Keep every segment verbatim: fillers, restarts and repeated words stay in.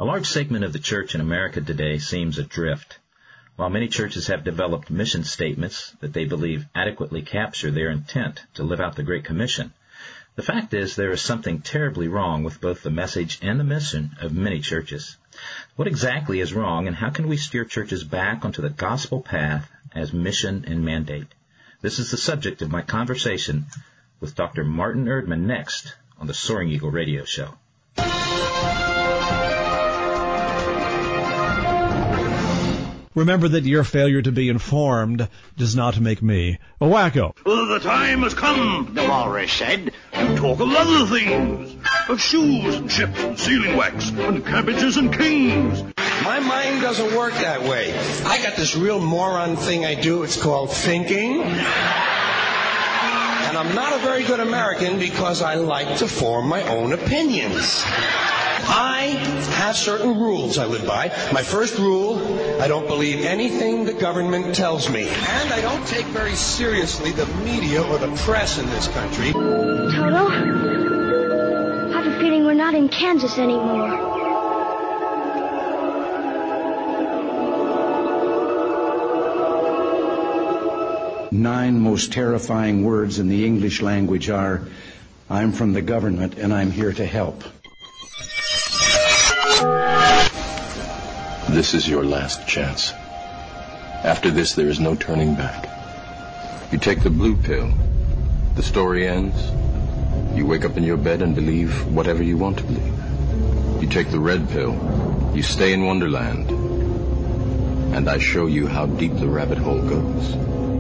A large segment of the church in America today seems adrift. While many churches have developed mission statements that they believe adequately capture their intent to live out the Great Commission, the fact is there is something terribly wrong with both the message and the mission of many churches. What exactly is wrong, and how can we steer churches back onto the gospel path as mission and mandate? This is the subject of my conversation with Doctor Martin Erdman next on the Soaring Eagle Radio Show. Remember that your failure to be informed does not make me a wacko. Well, the time has come, the walrus said, to talk of other things. Of shoes and ships and sealing wax and cabbages and kings. My mind doesn't work that way. I got this real moron thing I do. It's called thinking. And I'm not a very good American because I like to form my own opinions. I have certain rules I live by. My first rule, I don't believe anything the government tells me. And I don't take very seriously the media or the press in this country. Toto, I have a feeling we're not in Kansas anymore. Nine most terrifying words in the English language are, I'm from the government and I'm here to help. This is your last chance. After this, there is no turning back. You take the blue pill. The story ends. You wake up in your bed and believe whatever you want to believe. You take the red pill. You stay in Wonderland. And I show you how deep the rabbit hole goes.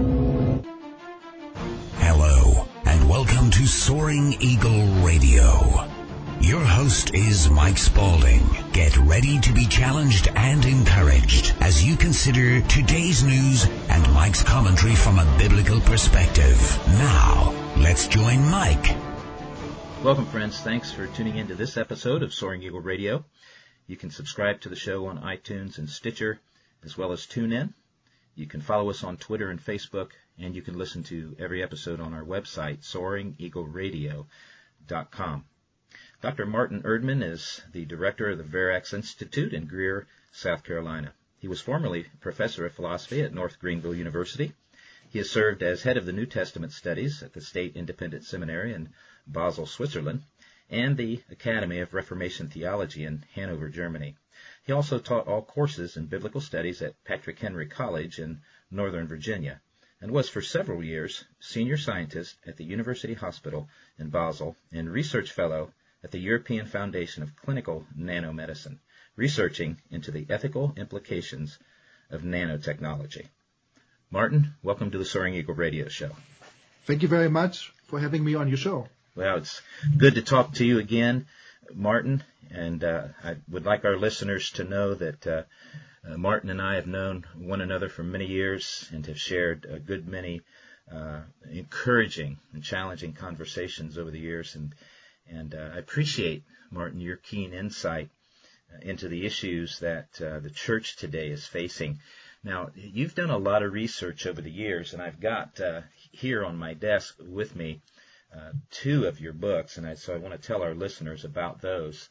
Hello, and welcome to Soaring Eagle Radio. Your host is Mike Spaulding. Get ready to be challenged and encouraged as you consider today's news and Mike's commentary from a biblical perspective. Now, let's join Mike. Welcome, friends. Thanks for tuning in to this episode of Soaring Eagle Radio. You can subscribe to the show on iTunes and Stitcher, as well as TuneIn. You can follow us on Twitter and Facebook, and you can listen to every episode on our website, soaring eagle radio dot com. Doctor Martin Erdman is the director of the Verax Institute in Greer, South Carolina. He was formerly professor of philosophy at North Greenville University. He has served as head of the New Testament Studies at the State Independent Seminary in Basel, Switzerland, and the Academy of Reformation Theology in Hanover, Germany. He also taught all courses in biblical studies at Patrick Henry College in Northern Virginia, and was for several years senior scientist at the University Hospital in Basel and research fellow at the European Foundation of Clinical Nanomedicine, researching into the ethical implications of nanotechnology. Martin, welcome to the Soaring Eagle Radio Show. Thank you very much for having me on your show. Well, it's good to talk to you again, Martin, and uh, I would like our listeners to know that uh, uh, Martin and I have known one another for many years and have shared a good many uh, encouraging and challenging conversations over the years, and And uh, I appreciate, Martin, your keen insight uh, into the issues that uh, the church today is facing. Now, you've done a lot of research over the years, and I've got uh, here on my desk with me uh, two of your books, and I, so I want to tell our listeners about those.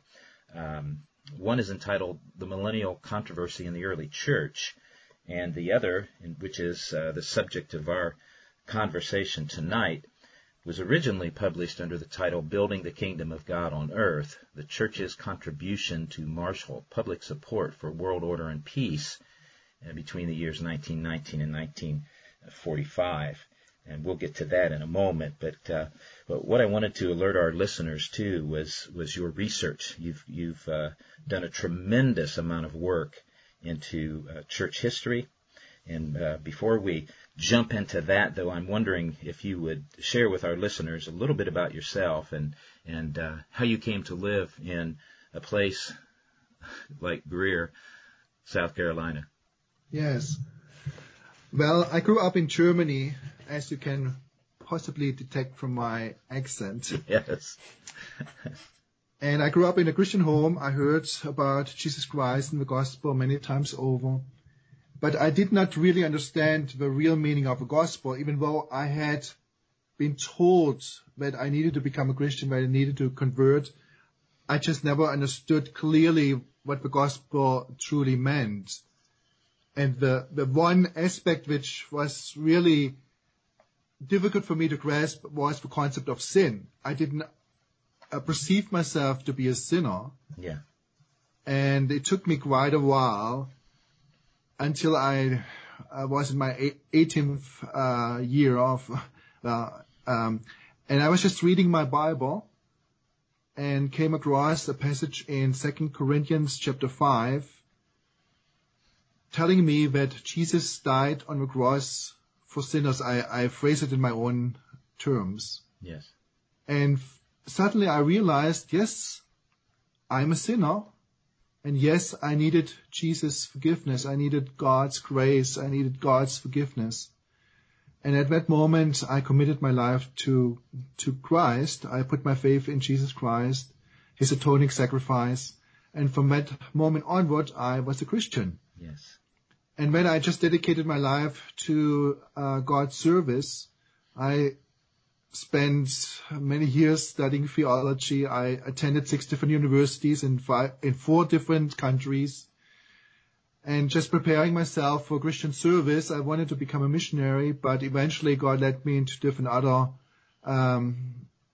Um, one is entitled The Millennial Controversy in the Early Church, and the other, which is uh, the subject of our conversation tonight, was originally published under the title Building the Kingdom of God on Earth, the Church's Contribution to Marshall Public Support for World Order and Peace uh, between the years nineteen nineteen and nineteen forty-five. And we'll get to that in a moment. But, uh, but what I wanted to alert our listeners to was, was your research. You've, you've uh, done a tremendous amount of work into uh, church history. And uh, before we jump into that, though, I'm wondering if you would share with our listeners a little bit about yourself and and uh, how you came to live in a place like Greer, South Carolina. Yes. Well, I grew up in Germany, as you can possibly detect from my accent. Yes. And I grew up in a Christian home. I heard about Jesus Christ and the gospel many times over. But I did not really understand the real meaning of the gospel, even though I had been told that I needed to become a Christian, that I needed to convert. I just never understood clearly what the gospel truly meant. And the, the one aspect which was really difficult for me to grasp was the concept of sin. I didn't uh, perceive myself to be a sinner. Yeah. And it took me quite a while until I uh, was in my eighteenth uh, year of, uh, um, and I was just reading my Bible and came across a passage in Second Corinthians chapter five, telling me that Jesus died on the cross for sinners. I, I phrase it in my own terms. Yes. And f- suddenly I realized, yes, I'm a sinner. And yes, I needed Jesus' forgiveness. I needed God's grace. I needed God's forgiveness. And at that moment, I committed my life to, to Christ. I put my faith in Jesus Christ, his atoning sacrifice. And from that moment onward, I was a Christian. Yes. And when I just dedicated my life to uh, God's service, I spent many years studying theology. I attended six different universities in five, in four different countries. And just preparing myself for Christian service, I wanted to become a missionary, but eventually God led me into different other um,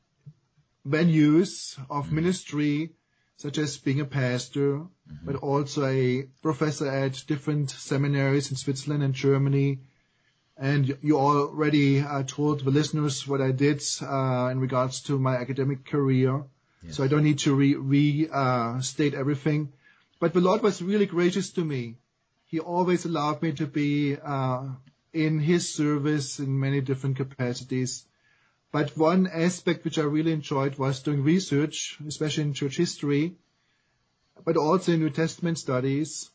venues of ministry, such as being a pastor, mm-hmm. but also a professor at different seminaries in Switzerland and Germany. And you already uh, told the listeners what I did uh, in regards to my academic career. Yes. So I don't need to re, re uh, state everything. But the Lord was really gracious to me. He always allowed me to be uh, in his service in many different capacities. But one aspect which I really enjoyed was doing research, especially in church history, but also in New Testament studies.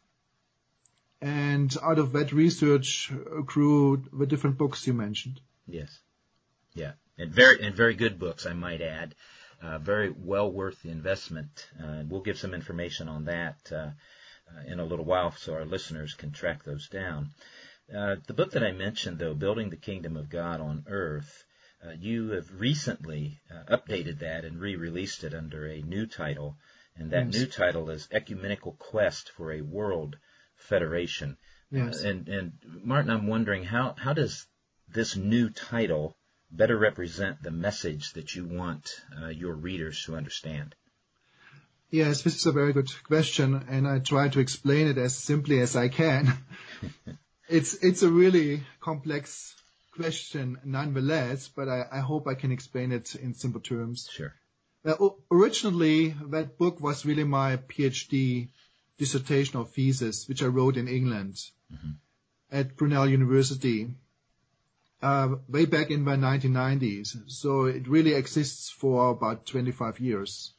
And out of that research grew the different books you mentioned. Yes. Yeah. And very, and very good books, I might add. Uh, very well worth the investment. Uh, we'll give some information on that uh, uh, in a little while so our listeners can track those down. Uh, the book that I mentioned, though, Building the Kingdom of God on Earth, uh, you have recently uh, updated that and re-released it under a new title. And that yes. new title is Ecumenical Quest for a World Federation. Yes. Uh, and, and Martin, I'm wondering, how, how does this new title better represent the message that you want uh, your readers to understand? Yes, this is a very good question, and I try to explain it as simply as I can. it's it's a really complex question nonetheless, but I, I hope I can explain it in simple terms. Sure. Uh, originally, that book was really my PhD dissertation or thesis, which I wrote in England mm-hmm. at Brunel University. Uh, way back in the nineteen nineties. So it really exists for about twenty-five years.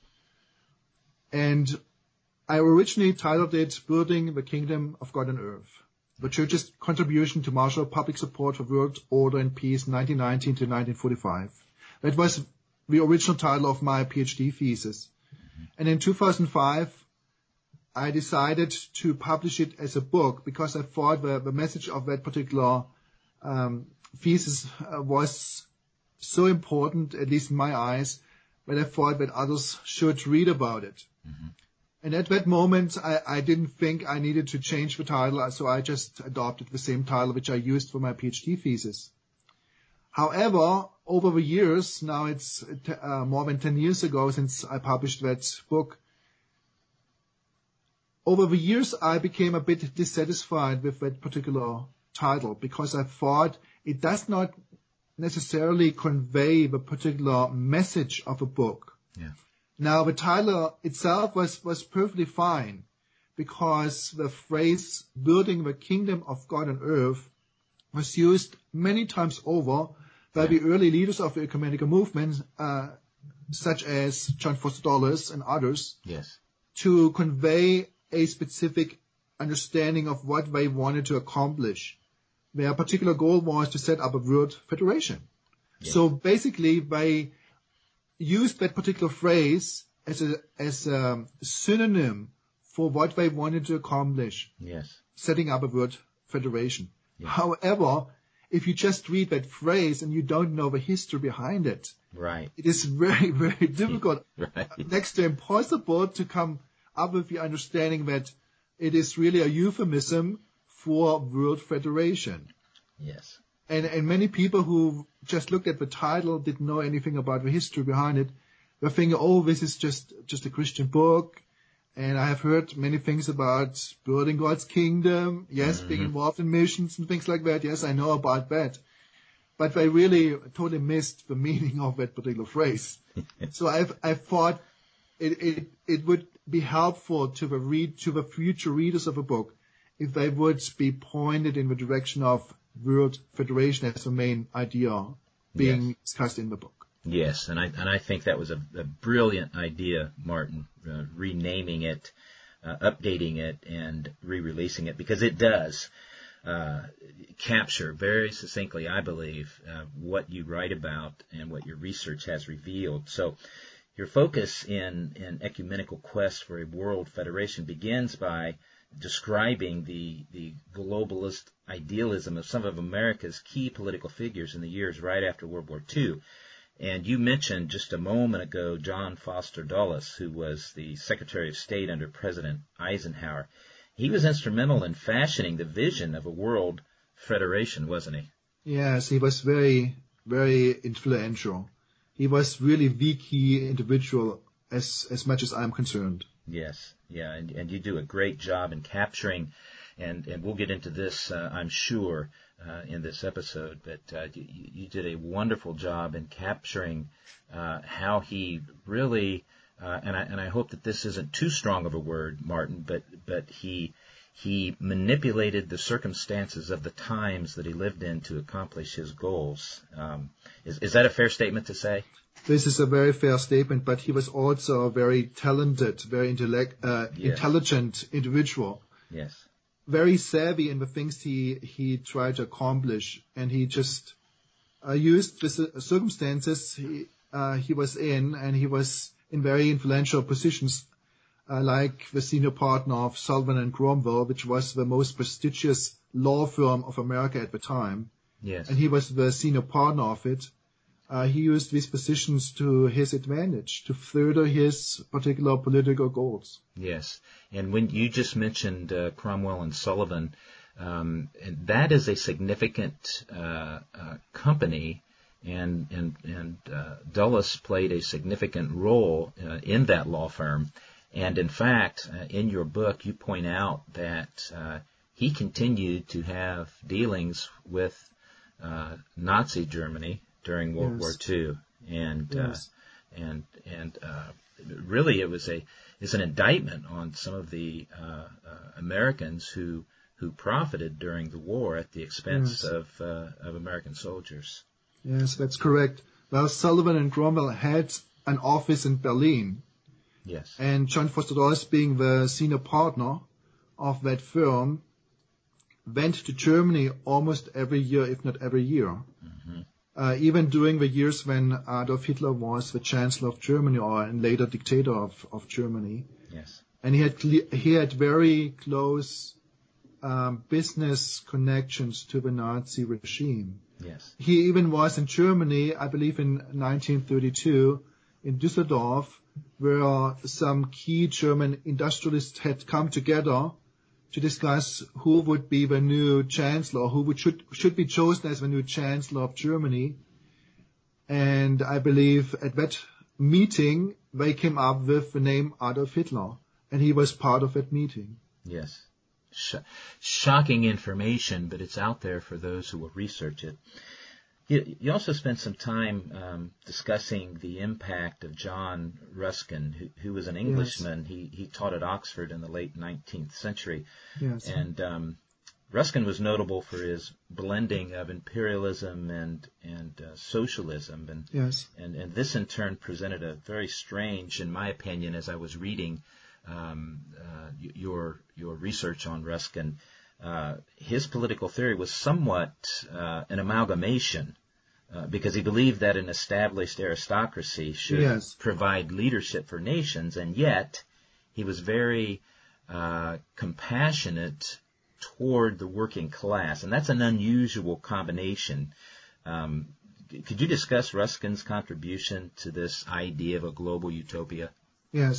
And I originally titled it Building the Kingdom of God on Earth, the Church's Contribution to Marshall Public Support for World Order and Peace nineteen nineteen to nineteen forty-five. That was the original title of my PhD thesis. Mm-hmm. And in two thousand five, I decided to publish it as a book because I thought the, the message of that particular um, thesis uh, was so important, at least in my eyes, that I thought that others should read about it. Mm-hmm. And at that moment, I, I didn't think I needed to change the title, so I just adopted the same title which I used for my PhD thesis. However, over the years, now it's uh, more than ten years ago since I published that book, over the years I became a bit dissatisfied with that particular title because I thought it does not necessarily convey the particular message of a book. Yeah. Now, the title itself was, was perfectly fine because the phrase building the kingdom of God on earth was used many times over by yeah. the early leaders of the ecumenical movement, uh, such as John Foster Dulles and others, yes. to convey a specific understanding of what they wanted to accomplish. Their particular goal was to set up a world federation. Yes. So basically, they used that particular phrase as a as a synonym for what they wanted to accomplish. Yes. Setting up a world federation. Yes. However, if you just read that phrase and you don't know the history behind it, right, it is very, very difficult, right. next to impossible, to come up with the understanding that it is really a euphemism for World Federation. Yes. And, and many people who just looked at the title, didn't know anything about the history behind it, were thinking, oh, this is just, just a Christian book. And I have heard many things about building God's kingdom, yes, mm-hmm. being involved in missions and things like that. Yes, I know about that. But they really totally missed the meaning of that particular phrase. So I've, I thought it, it, it would be helpful to the read, to the future readers of a book if they would be pointed in the direction of World Federation as the main idea being yes. discussed in the book. Yes, and I and I think that was a, a brilliant idea, Martin, uh, renaming it, uh, updating it, and re-releasing it, because it does uh, capture very succinctly, I believe, uh, what you write about and what your research has revealed. So your focus in, in Ecumenical Quest for a World Federation begins by describing the, the globalist idealism of some of America's key political figures in the years right after World War Two. And you mentioned just a moment ago John Foster Dulles, who was the Secretary of State under President Eisenhower. He was instrumental in fashioning the vision of a world federation, wasn't he? Yes, he was very, very influential. He was really the key individual as, as much as I'm concerned. Yes, yeah, and, and you do a great job in capturing, and, and we'll get into this, uh, I'm sure, uh, in this episode, but uh, you, you did a wonderful job in capturing uh, how he really, uh, and I and I hope that this isn't too strong of a word, Martin, but but he he manipulated the circumstances of the times that he lived in to accomplish his goals. Um, is is that a fair statement to say? This is a very fair statement, but he was also a very talented, very intellect, uh, yes. intelligent individual. Yes. Very savvy in the things he, he tried to accomplish, and he just uh, used the circumstances he, uh, he was in, and he was in very influential positions, uh, like the senior partner of Sullivan and Cromwell, which was the most prestigious law firm of America at the time. Yes. And he was the senior partner of it. Uh, he used these positions to his advantage to further his particular political goals. Yes, and when you just mentioned uh, Cromwell and Sullivan, um, and that is a significant uh, uh, company, and and and uh, Dulles played a significant role uh, in that law firm. And in fact, uh, in your book, you point out that uh, he continued to have dealings with uh, Nazi Germany during World yes. War Two, and yes. uh, and and uh, really it was a it's an indictment on some of the uh, uh, Americans who who profited during the war at the expense yes. of uh, of American soldiers. Yes, that's correct. Well, Sullivan and Cromwell had an office in Berlin. Yes. And John Foster Dulles, being the senior partner of that firm, went to Germany almost every year, if not every year. Mm-hmm. Uh, even during the years when Adolf Hitler was the Chancellor of Germany, or and later dictator of, of Germany. Yes. And he had he had very close um, business connections to the Nazi regime. Yes. He even was in Germany, I believe in nineteen thirty-two, in Düsseldorf, where some key German industrialists had come together to discuss who would be the new chancellor, who would, should should be chosen as the new chancellor of Germany. And I believe at that meeting they came up with the name Adolf Hitler, and he was part of that meeting. Yes. Sh- shocking information, but it's out there for those who will research it. You, you also spent some time um, discussing the impact of John Ruskin, who, who was an Englishman. Yes. He, he taught at Oxford in the late nineteenth century. Yes. And um, Ruskin was notable for his blending of imperialism and and uh, socialism. And, yes. and and this in turn presented a very strange, in my opinion, as I was reading um, uh, your your research on Ruskin. Uh, his political theory was somewhat uh, an amalgamation uh, because he believed that an established aristocracy should yes. provide leadership for nations, and yet he was very uh, compassionate toward the working class, and that's an unusual combination. Um, could you discuss Ruskin's contribution to this idea of a global utopia? Yes.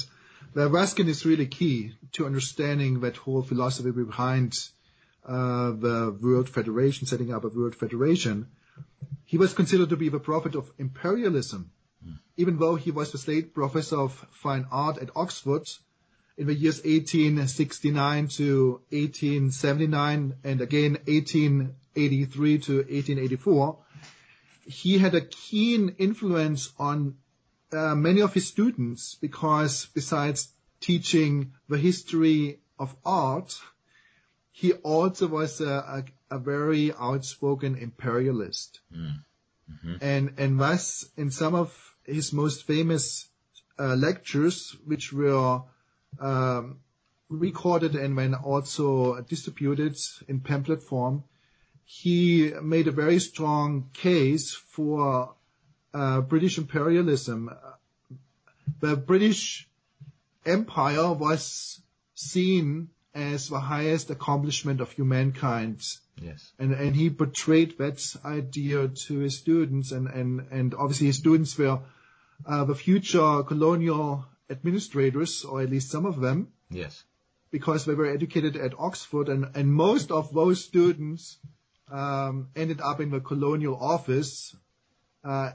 Well, Ruskin is really key to understanding that whole philosophy behind uh, the World Federation, setting up a World Federation. He was considered to be the prophet of imperialism, mm. even though he was the Slade Professor of Fine Art at Oxford in the years eighteen sixty-nine to eighteen seventy-nine and again eighteen eighty-three to eighteen eighty-four. He had a keen influence on uh, many of his students because besides teaching the history of art, he also was a, a, a very outspoken imperialist. Mm. Mm-hmm. And, and thus, in some of his most famous uh, lectures, which were um, recorded and then also distributed in pamphlet form, he made a very strong case for uh, British imperialism. The British Empire was seen as the highest accomplishment of humankind. Yes. And, and he portrayed that idea to his students, and, and, and obviously his students were uh, the future colonial administrators, or at least some of them. Yes. Because they were educated at Oxford, and, and most of those students um, ended up in the colonial office, uh,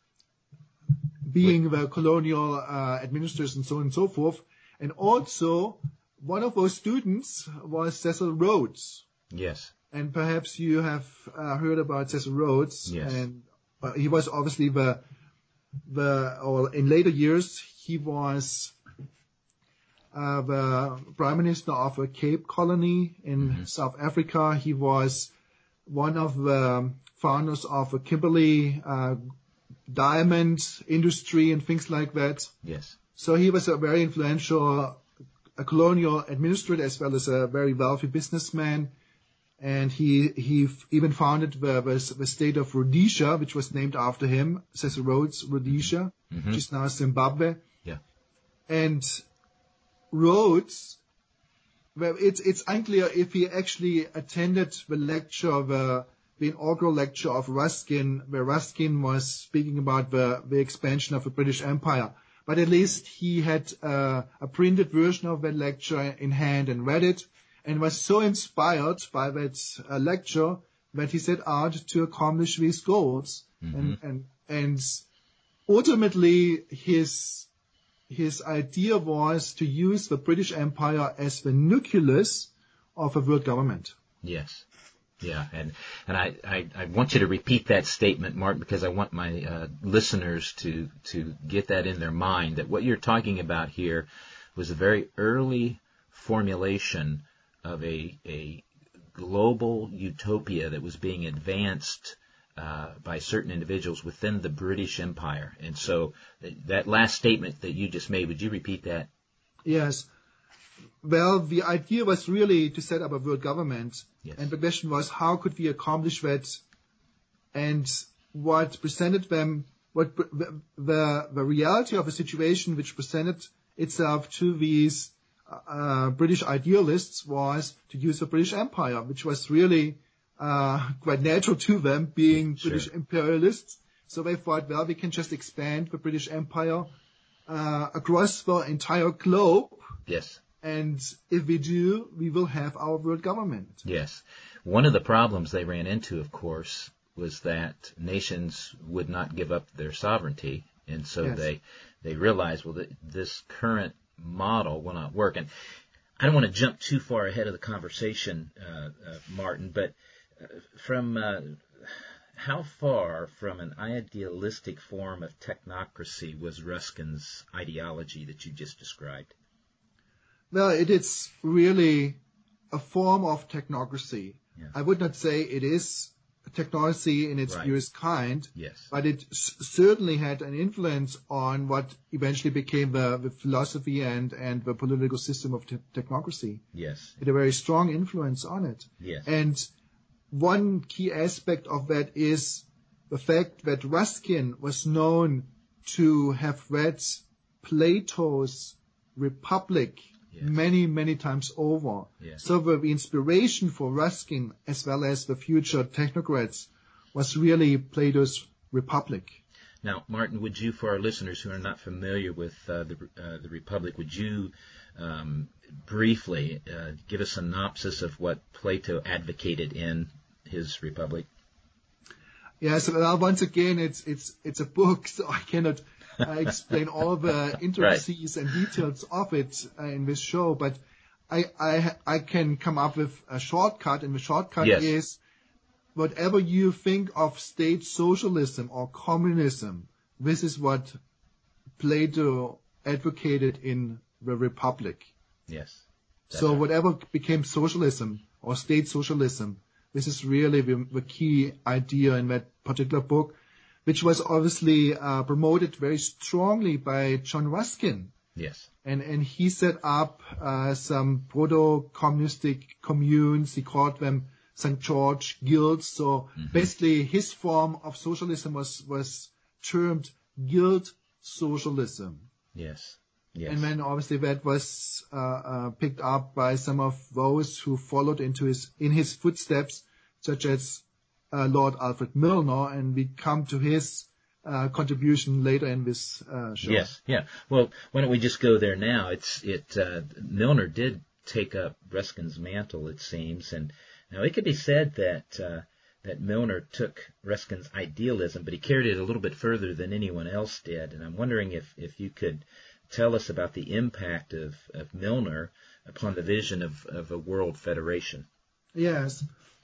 being Wait. the colonial uh, administrators and so on and so forth. And also, one of those students was Cecil Rhodes. Yes. And perhaps you have uh, heard about Cecil Rhodes. Yes. And uh, he was obviously the, the, or in later years, he was uh, the Prime Minister of a Cape Colony in mm-hmm. South Africa. He was one of the founders of a Kimberley uh, diamond industry and things like that. Yes. So he was a very influential a colonial administrator as well as a very wealthy businessman. And he he even founded the, the, the state of Rhodesia, which was named after him, Cecil Rhodes, Rhodesia, mm-hmm. which is now Zimbabwe. Yeah. And Rhodes, well, it's it's unclear if he actually attended the lecture, the, the inaugural lecture of Ruskin, where Ruskin was speaking about the, the expansion of the British Empire. But at least he had uh, a printed version of that lecture in hand and read it, and was so inspired by that uh, lecture that he set out to accomplish these goals. Mm-hmm. And, and and ultimately, his his idea was to use the British Empire as the nucleus of a world government. Yes. Yeah, and and I, I, I want you to repeat that statement, Mark, because I want my uh, listeners to to get that in their mind, that what you're talking about here was a very early formulation of a a global utopia that was being advanced uh, by certain individuals within the British Empire. And so that last statement that you just made, would you repeat that? Yes. Well, the idea was really to set up a world government. Yes. And the question was, how could we accomplish that? And what presented them, what the, the, the reality of a situation which presented itself to these uh, British idealists was to use the British Empire, which was really uh, quite natural to them, being sure. British imperialists. So they thought, well, we can just expand the British Empire uh, across the entire globe. Yes. And if we do, we will have our world government. Yes. One of the problems they ran into, of course, was that nations would not give up their sovereignty. And so yes. they they realized, well, that this current model will not work. And I don't want to jump too far ahead of the conversation, uh, uh, Martin, but uh, from uh, how far from an idealistic form of technocracy was Ruskin's ideology that you just described? Well, it is really a form of technocracy. Yeah. I would not say it is a technocracy in its right. purest kind, yes. but it s- certainly had an influence on what eventually became the, the philosophy and, and the political system of te- technocracy. Yes. It had a very strong influence on it. Yes. And one key aspect of that is the fact that Ruskin was known to have read Plato's Republic yes. many, many times over. Yes. So the inspiration for Ruskin, as well as the future technocrats, was really Plato's Republic. Now, Martin, would you, for our listeners who are not familiar with uh, the uh, the Republic, would you um, briefly uh, give a synopsis of what Plato advocated in his Republic? Yes, well, once again, it's it's it's a book, so I cannot uh, explain all the intricacies right. and details of it uh, in this show. But I, I I can come up with a shortcut, and the shortcut yes. is whatever you think of state socialism or communism. This is what Plato advocated in the Republic. Yes. So right. whatever became socialism or state socialism. This is really the, the key idea in that particular book, which was obviously uh, promoted very strongly by John Ruskin. Yes. And and he set up uh, some proto-communistic communes. He called them Saint George guilds. So mm-hmm. basically, his form of socialism was was termed guild socialism. Yes. Yes. And then obviously that was uh, uh, picked up by some of those who followed into his in his footsteps, such as uh, Lord Alfred Milner, and we come to his uh, contribution later in this uh, show. Yes, yeah. Well, why don't we just go there now? It's it. Uh, Milner did take up Ruskin's mantle, it seems, and now it could be said that uh, that Milner took Ruskin's idealism, but he carried it a little bit further than anyone else did. And I'm wondering if if you could tell us about the impact of, of Milner upon the vision of, of a world federation. Yes.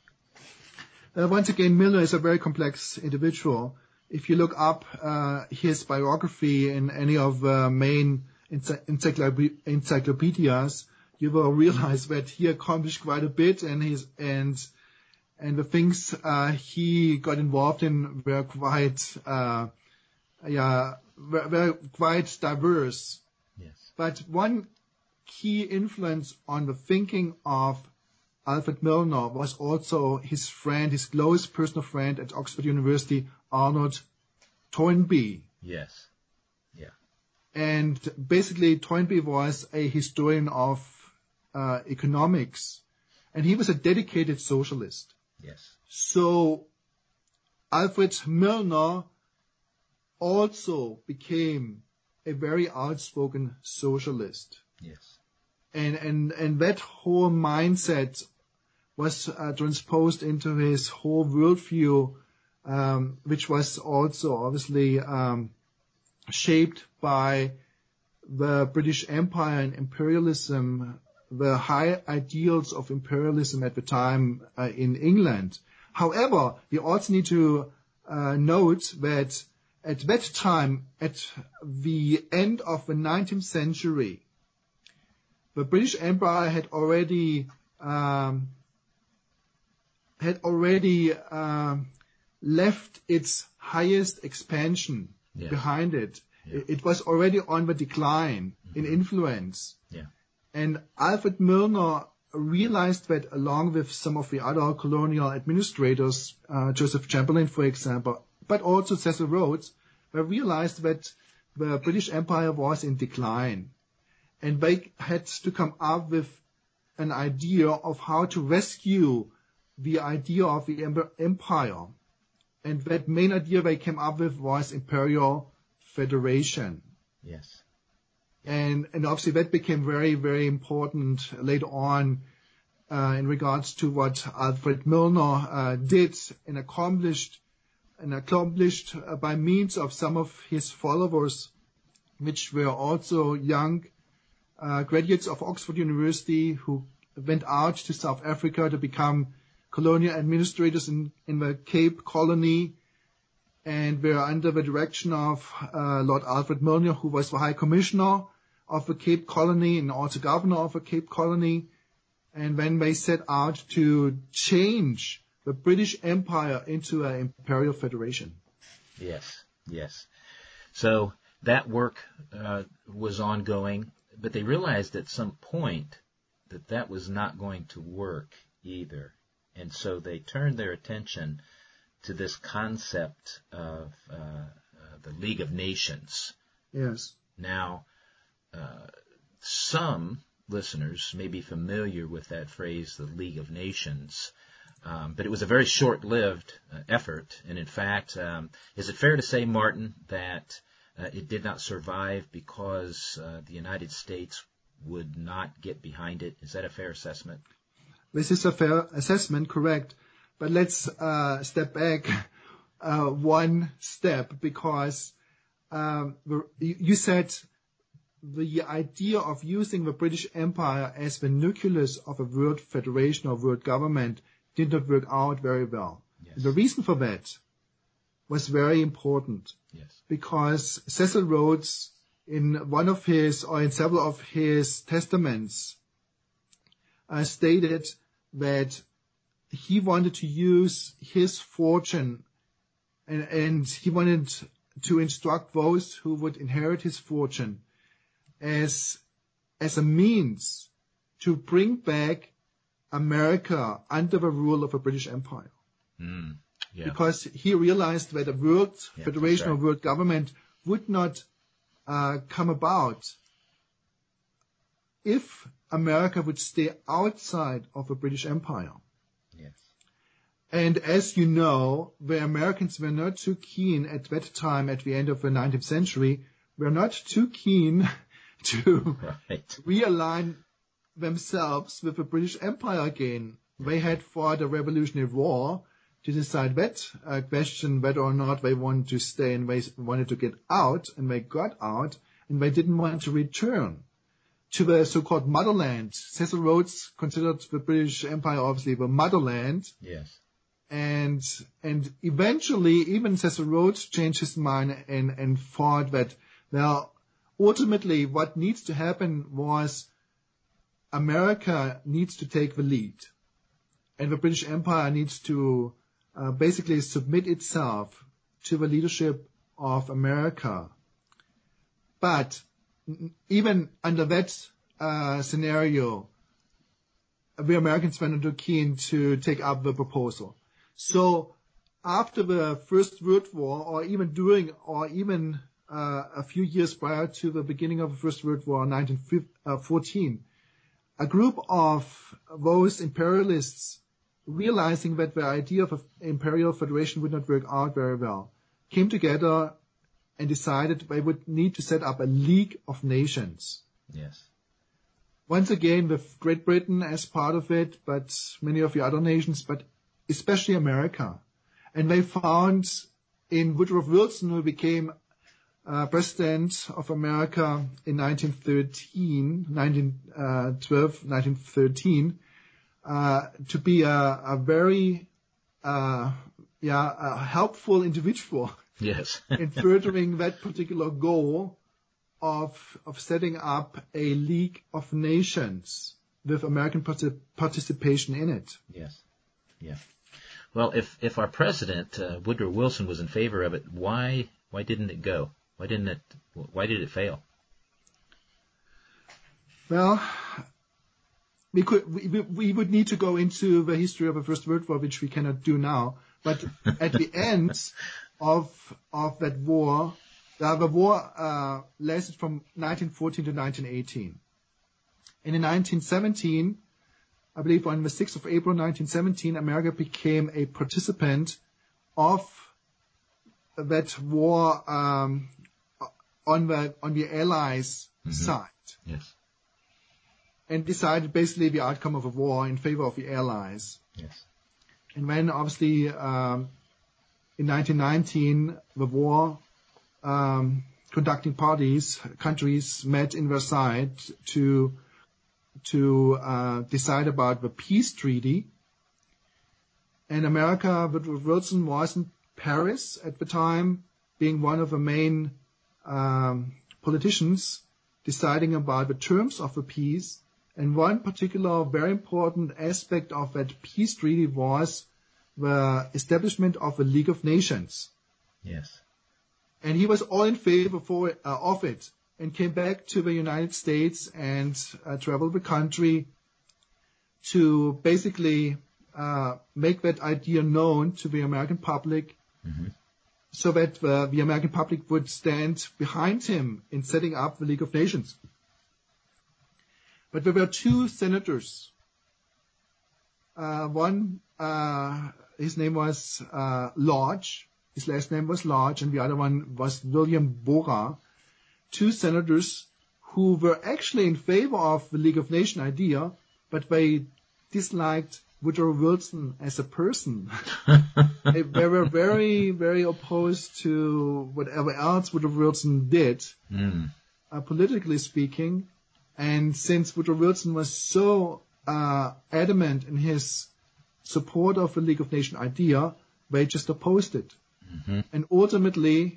Uh, once again, Milner is a very complex individual. If you look up uh, his biography in any of the main encyclop- encyclopedias, you will realize that he accomplished quite a bit, and his and and the things uh, he got involved in were quite uh, yeah. were quite diverse. Yes. But one key influence on the thinking of Alfred Milner was also his friend, his closest personal friend at Oxford University, Arnold Toynbee. Yes. Yeah. And basically Toynbee was a historian of uh, economics, and he was a dedicated socialist. Yes. So Alfred Milner also became a very outspoken socialist. Yes. And and and that whole mindset was uh, transposed into his whole worldview, um, which was also obviously um, shaped by the British Empire and imperialism, the high ideals of imperialism at the time uh, in England. However, you also need to uh, note that at that time, at the end of the nineteenth century, the British Empire had already um, had already um, left its highest expansion yes. behind it. Yeah. It, it was already on the decline mm-hmm. in influence. Yeah. And Alfred Milner realized that along with some of the other colonial administrators, uh, Joseph Chamberlain, for example, but also Cecil Rhodes, they realized that the British Empire was in decline. And they had to come up with an idea of how to rescue the idea of the empire. And that main idea they came up with was imperial federation. Yes. And, and obviously that became very, very important later on uh, in regards to what Alfred Milner uh, did and accomplished and accomplished uh, by means of some of his followers, which were also young uh, graduates of Oxford University who went out to South Africa to become colonial administrators in, in the Cape Colony, and were under the direction of uh, Lord Alfred Milner, who was the High Commissioner of the Cape Colony and also Governor of the Cape Colony. And when they set out to change the British Empire into an imperial federation. Yes, yes. So that work uh, was ongoing, but they realized at some point that that was not going to work either. And so they turned their attention to this concept of uh, uh, the League of Nations. Yes. Now, uh, some listeners may be familiar with that phrase, the League of Nations. Um, but it was a very short-lived uh, effort. And in fact, um, is it fair to say, Martin, that uh, it did not survive because uh, the United States would not get behind it? Is that a fair assessment? This is a fair assessment, correct. But let's uh, step back uh, one step, because um, you said the idea of using the British Empire as the nucleus of a world federation or world government did not work out very well. Yes. The reason for that was very important. Yes. Because Cecil Rhodes, in one of his, or in several of his testaments, uh, stated that he wanted to use his fortune and, and he wanted to instruct those who would inherit his fortune as, as a means to bring back America under the rule of a British Empire. Mm, yeah. Because he realized that a world yeah, federation right. or world government would not uh, come about if America would stay outside of the British Empire. Yes. And as you know, the Americans were not too keen at that time, at the end of the nineteenth century, were not too keen to right. realign themselves with the British Empire again. They had fought a Revolutionary War to decide that uh, question, whether or not they wanted to stay, and they wanted to get out, and they got out, and they didn't want to return to the so-called motherland. Cecil Rhodes considered the British Empire obviously the motherland. Yes. And and eventually even Cecil Rhodes changed his mind and, and thought that, well, ultimately what needs to happen was America needs to take the lead. And the British Empire needs to uh, basically submit itself to the leadership of America. But even under that uh, scenario, the Americans were not too keen to take up the proposal. So after the First World War, or even during, or even uh, a few years prior to the beginning of the First World War, nineteen fourteen, a group of those imperialists, realizing that the idea of an imperial federation would not work out very well, came together and decided they would need to set up a League of Nations. Yes. Once again, with Great Britain as part of it, but many of the other nations, but especially America. And they found in Woodrow Wilson, who became uh, President of America in nineteen thirteen, nineteen twelve, nineteen thirteen, uh, to be a, a very uh, yeah, a helpful individual. Yes. in furthering that particular goal of of setting up a League of Nations with American partic- participation in it. Yes. Yeah. Well, if if our president uh, Woodrow Wilson was in favor of it, why why didn't it go? Why didn't it? Why did it fail? Well, we could we, we would need to go into the history of the First World War, which we cannot do now. But at the end of of that war, uh, the war uh, lasted from nineteen fourteen to nineteen eighteen. And in nineteen seventeen, I believe on the sixth of April nineteen seventeen, America became a participant of that war um, on the on the Allies' mm-hmm. side. Yes. And decided basically the outcome of the war in favor of the Allies. Yes. And then obviously um, in nineteen nineteen, the war um, conducting parties, countries met in Versailles to to uh, decide about the peace treaty. And America, Woodrow Wilson was in Paris at the time, being one of the main um, politicians deciding about the terms of the peace. And one particular very important aspect of that peace treaty was the establishment of a League of Nations. Yes. And he was all in favor for, uh, of it, and came back to the United States and uh, traveled the country to basically uh, make that idea known to the American public, mm-hmm. so that uh, the American public would stand behind him in setting up the League of Nations. But there were two senators Uh, one, uh, his name was uh, Lodge. His last name was Lodge, and the other one was William Borah. Two senators who were actually in favor of the League of Nations idea, but they disliked Woodrow Wilson as a person. they, they were very, very opposed to whatever else Woodrow Wilson did, mm. uh, politically speaking. And since Woodrow Wilson was so uh, adamant in his support of the League of Nations idea, they just opposed it. Mm-hmm. And ultimately,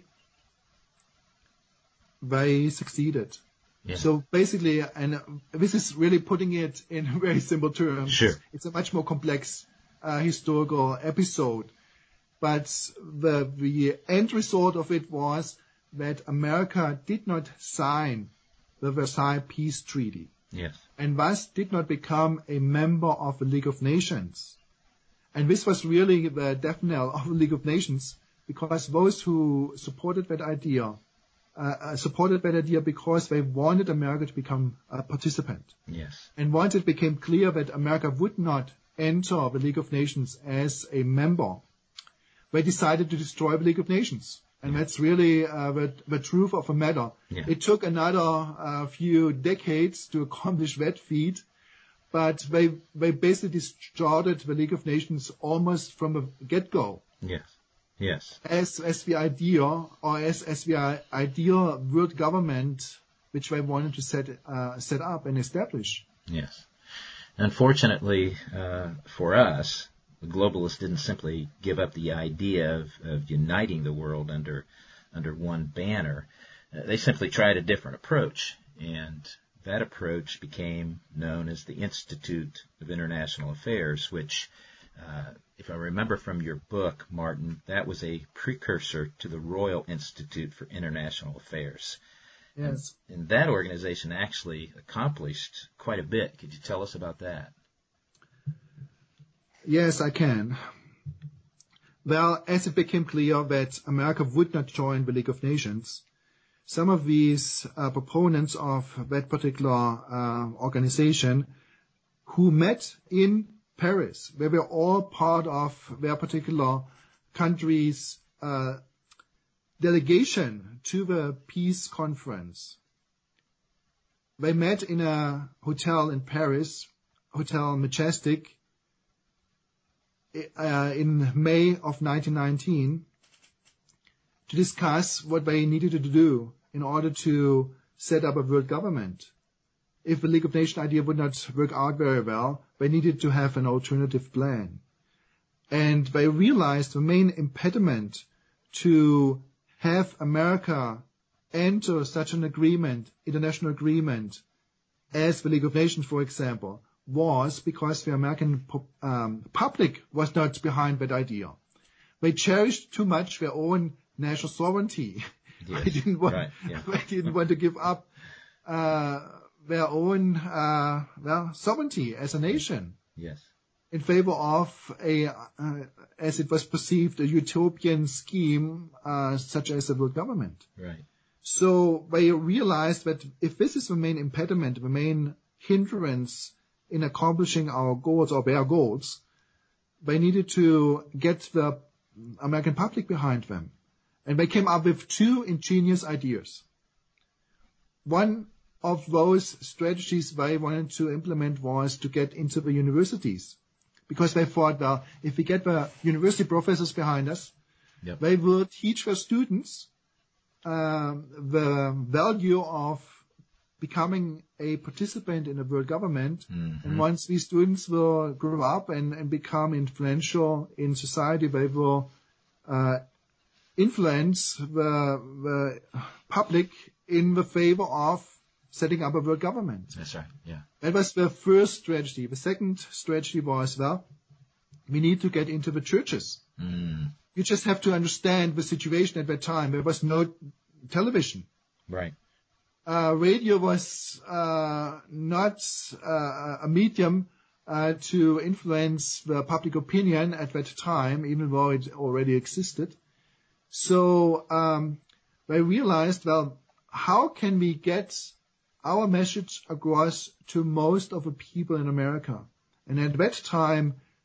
they succeeded. Yeah. So basically, and this is really putting it in very simple terms. Sure. It's a much more complex uh, historical episode. But the, the end result of it was that America did not sign the Versailles Peace Treaty. Yes. And thus did not become a member of the League of Nations. And this was really the death knell of the League of Nations, because those who supported that idea uh, supported that idea because they wanted America to become a participant. Yes. And once it became clear that America would not enter the League of Nations as a member, they decided to destroy the League of Nations. And yeah. that's really uh, the, the truth of the matter. Yeah. It took another uh, few decades to accomplish that feat, but they they basically destroyed the League of Nations almost from the get-go. Yes. Yes. As as the idea, or as as the ideal world government which they wanted to set uh, set up and establish. Yes. Unfortunately uh, for us, the globalists didn't simply give up the idea of, of uniting the world under under one banner. Uh, they simply tried a different approach, and that approach became known as the Institute of International Affairs, which, uh, if I remember from your book, Martin, that was a precursor to the Royal Institute for International Affairs. Yes. And, and that organization actually accomplished quite a bit. Could you tell us about that? Yes, I can. Well, as it became clear that America would not join the League of Nations, some of these uh, proponents of that particular uh, organization who met in Paris, they were all part of their particular country's uh, delegation to the peace conference. They met in a hotel in Paris, Hotel Majestic, uh, in May of nineteen nineteen, to discuss what they needed to do in order to set up a world government. If the League of Nations idea would not work out very well, they needed to have an alternative plan. And they realized the main impediment to have America enter such an agreement, international agreement, as the League of Nations, for example, was because the American um, public was not behind that idea. They cherished too much their own national sovereignty. Yes. They didn't want, right. yeah. they didn't want to give up uh, their own uh, well, sovereignty as a nation. Yes. In favor of a, uh, as it was perceived, a utopian scheme uh, such as a world government. Right. So they realized that if this is the main impediment, the main hindrance in accomplishing our goals or their goals, they needed to get the American public behind them. And they came up with two ingenious ideas. One of those strategies they wanted to implement was to get into the universities. Because they thought, well, if we get the university professors behind us, yep. they will teach their students um, the value of becoming a participant in a world government. Mm-hmm. And once these students will grow up and, and become influential in society, they will uh, influence the, the public in the favor of setting up a world government. That's right, yeah. That was the first strategy. The second strategy was, well, we need to get into the churches. Mm. You just have to understand the situation at that time. There was no television. Right. Uh, radio was uh, not uh, a medium uh, to influence the public opinion at that time, even though it already existed. So um, they realized, well, how can we get our message across to most of the people in America? And at that time,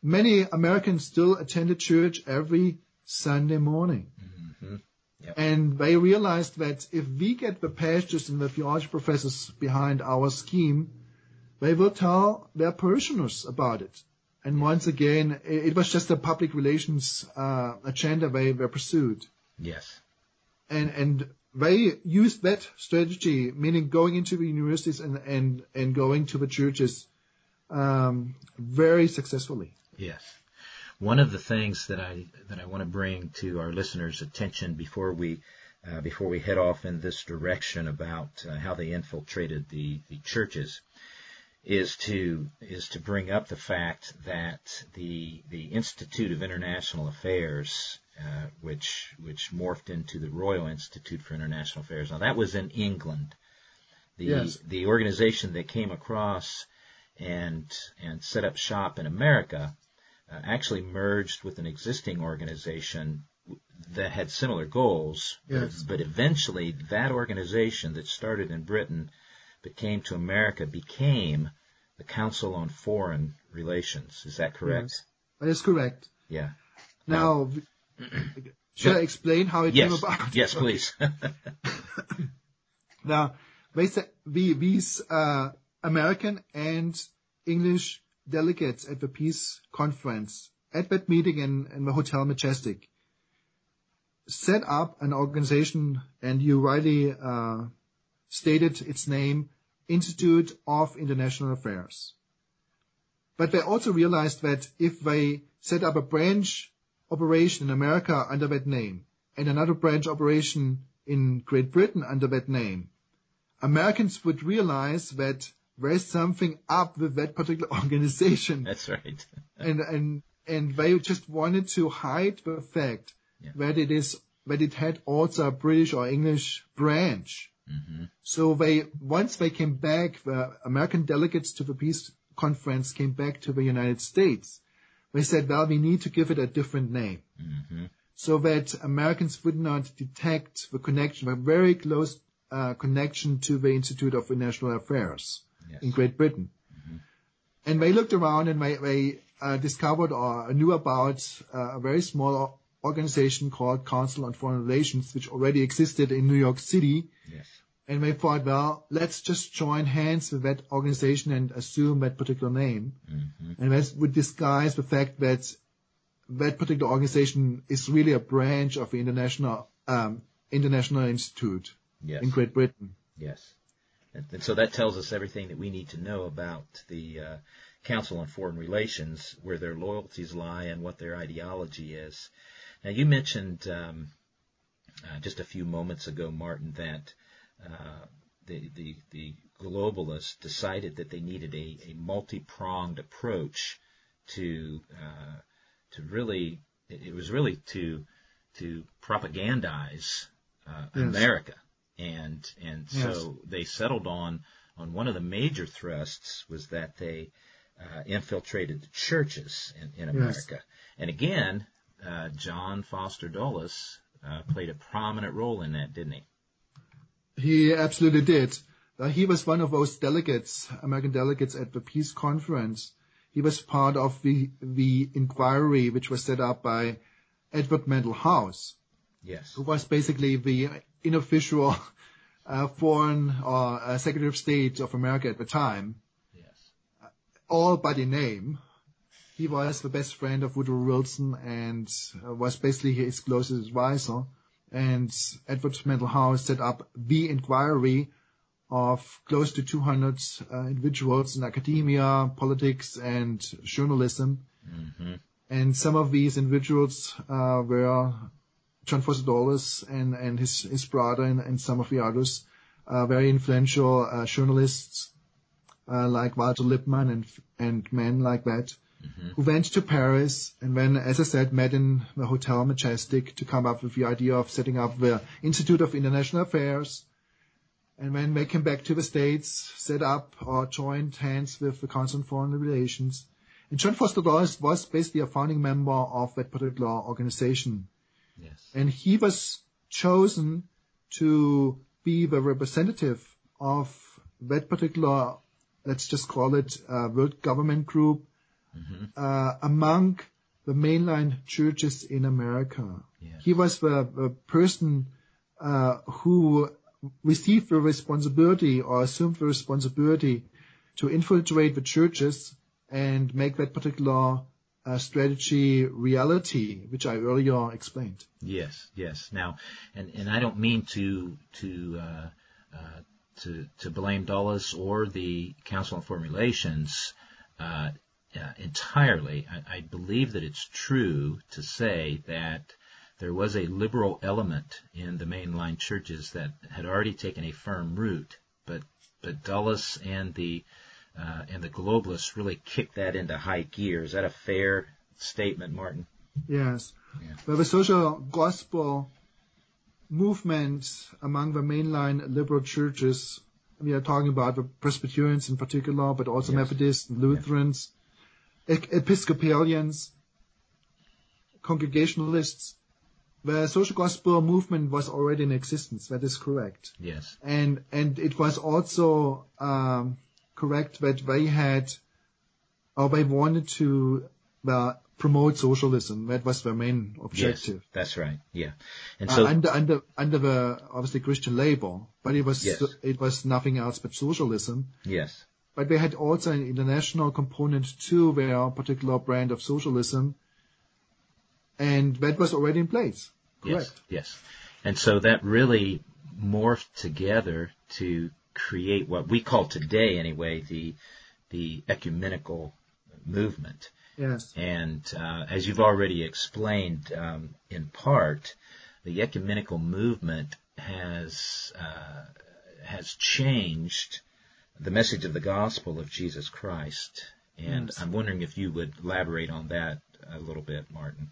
many Americans still attended church every Sunday morning. Mm-hmm. Yep. And they realized that if we get the pastors and the theology professors behind our scheme, they will tell their parishioners about it. And once again, it was just a public relations uh, agenda they, they pursued. Yes. And and they used that strategy, meaning going into the universities and, and, and going to the churches um, very successfully. Yes. One of the things that I that I want to bring to our listeners' attention before we uh, before we head off in this direction about uh, how they infiltrated the, the churches is to is to bring up the fact that the the Institute of International Affairs, uh, which which morphed into the Royal Institute for International Affairs. Now that was in England. The Yes. the organization that came across and and set up shop in America uh, actually merged with an existing organization that had similar goals. Yes. But, but eventually that organization that started in Britain but came to America became the Council on Foreign Relations. Is that correct? Yes, that is correct. Yeah. Now, shall I explain how it yes. came about? Yes, please. Now, they said, we, these uh, American and English delegates at the peace conference, at that meeting in, in the Hotel Majestic, set up an organization, and you rightly uh, stated its name, Institute of International Affairs. But they also realized that if they set up a branch operation in America under that name and another branch operation in Great Britain under that name, Americans would realize that there's something up with that particular organization. That's right. and and and they just wanted to hide the fact yeah. that it is that it had also a British or English branch. Mm-hmm. So they, once they came back, the American delegates to the peace conference came back to the United States. They said, well, we need to give it a different name. Mm-hmm. So that Americans would not detect the connection, a very close uh, connection to the Institute of International Affairs yes. in Great Britain. Mm-hmm. And they looked around and they, they uh, discovered or knew about uh, a very small organization called Council on Foreign Relations, which already existed in New York City. Yes. And they thought, well, let's just join hands with that organization and assume that particular name. Mm-hmm. And that would disguise the fact that that particular organization is really a branch of the International um, International Institute yes. in Great Britain. Yes. And, and so that tells us everything that we need to know about the uh, Council on Foreign Relations, where their loyalties lie and what their ideology is. Now, you mentioned um, uh, just a few moments ago, Martin, that uh, the, the, the globalists decided that they needed a, a multi-pronged approach to uh, to really, it was really to to propagandize uh, Yes. America, and and Yes. so they settled on on one of the major thrusts was that they uh, infiltrated the churches in, in America, Yes. and again. Uh, John Foster Dulles uh, played a prominent role in that, didn't he? He absolutely did. Uh, he was one of those delegates, American delegates at the peace conference. He was part of the the inquiry which was set up by Edward Mandell House, Yes. who was basically the unofficial uh, foreign or uh, Secretary of State of America at the time. Yes. Uh, all by the name. He was the best friend of Woodrow Wilson and uh, was basically his closest advisor. And Edward Mandell House set up the inquiry of close to two hundred uh, individuals in academia, politics, and journalism. Mm-hmm. And some of these individuals uh, were John Foster Dulles and, and his, his brother and, and some of the others, uh, very influential uh, journalists uh, like Walter Lippmann and, and men like that. Mm-hmm. Who went to Paris and then, as I said, met in the Hotel Majestic to come up with the idea of setting up the Institute of International Affairs. And when they came back to the States, set up or joined hands with the Council on Foreign Relations. And John Foster Dulles was basically a founding member of that particular organization. Yes. And he was chosen to be the representative of that particular, let's just call it, uh, world government group, mm-hmm. uh, among the mainline churches in America. Yes. He was the, the person uh, who received the responsibility or assumed the responsibility to infiltrate the churches and make that particular uh, strategy reality, which I earlier explained. Yes, yes. Now, and, and I don't mean to to uh, uh, to to blame Dulles or the Council on Foreign Relations uh, uh, entirely. I, I believe that it's true to say that there was a liberal element in the mainline churches that had already taken a firm root, but but Dulles and the uh, and the globalists really kicked that into high gear. Is that a fair statement, Martin? Yes. Yeah. Well, the social gospel movement among the mainline liberal churches, we are talking about the Presbyterians in particular, but also yes. Methodists, and Lutherans, yeah. Episcopalians, Congregationalists. The social gospel movement was already in existence. That is correct. Yes. And and it was also um, correct that they had, or they wanted to, well, promote socialism. That was their main objective. Yes, that's right. Yeah. And uh, so under under under the obviously Christian label, but it was yes. it was nothing else but socialism. Yes. But they had also an international component to their particular brand of socialism. And that was already in place. Correct. Yes, yes. And so that really morphed together to create what we call today, anyway, the the ecumenical movement. Yes. And uh, as you've already explained, um, in part, the ecumenical movement has uh, has changed the message of the gospel of Jesus Christ. And yes. I'm wondering if you would elaborate on that a little bit, Martin.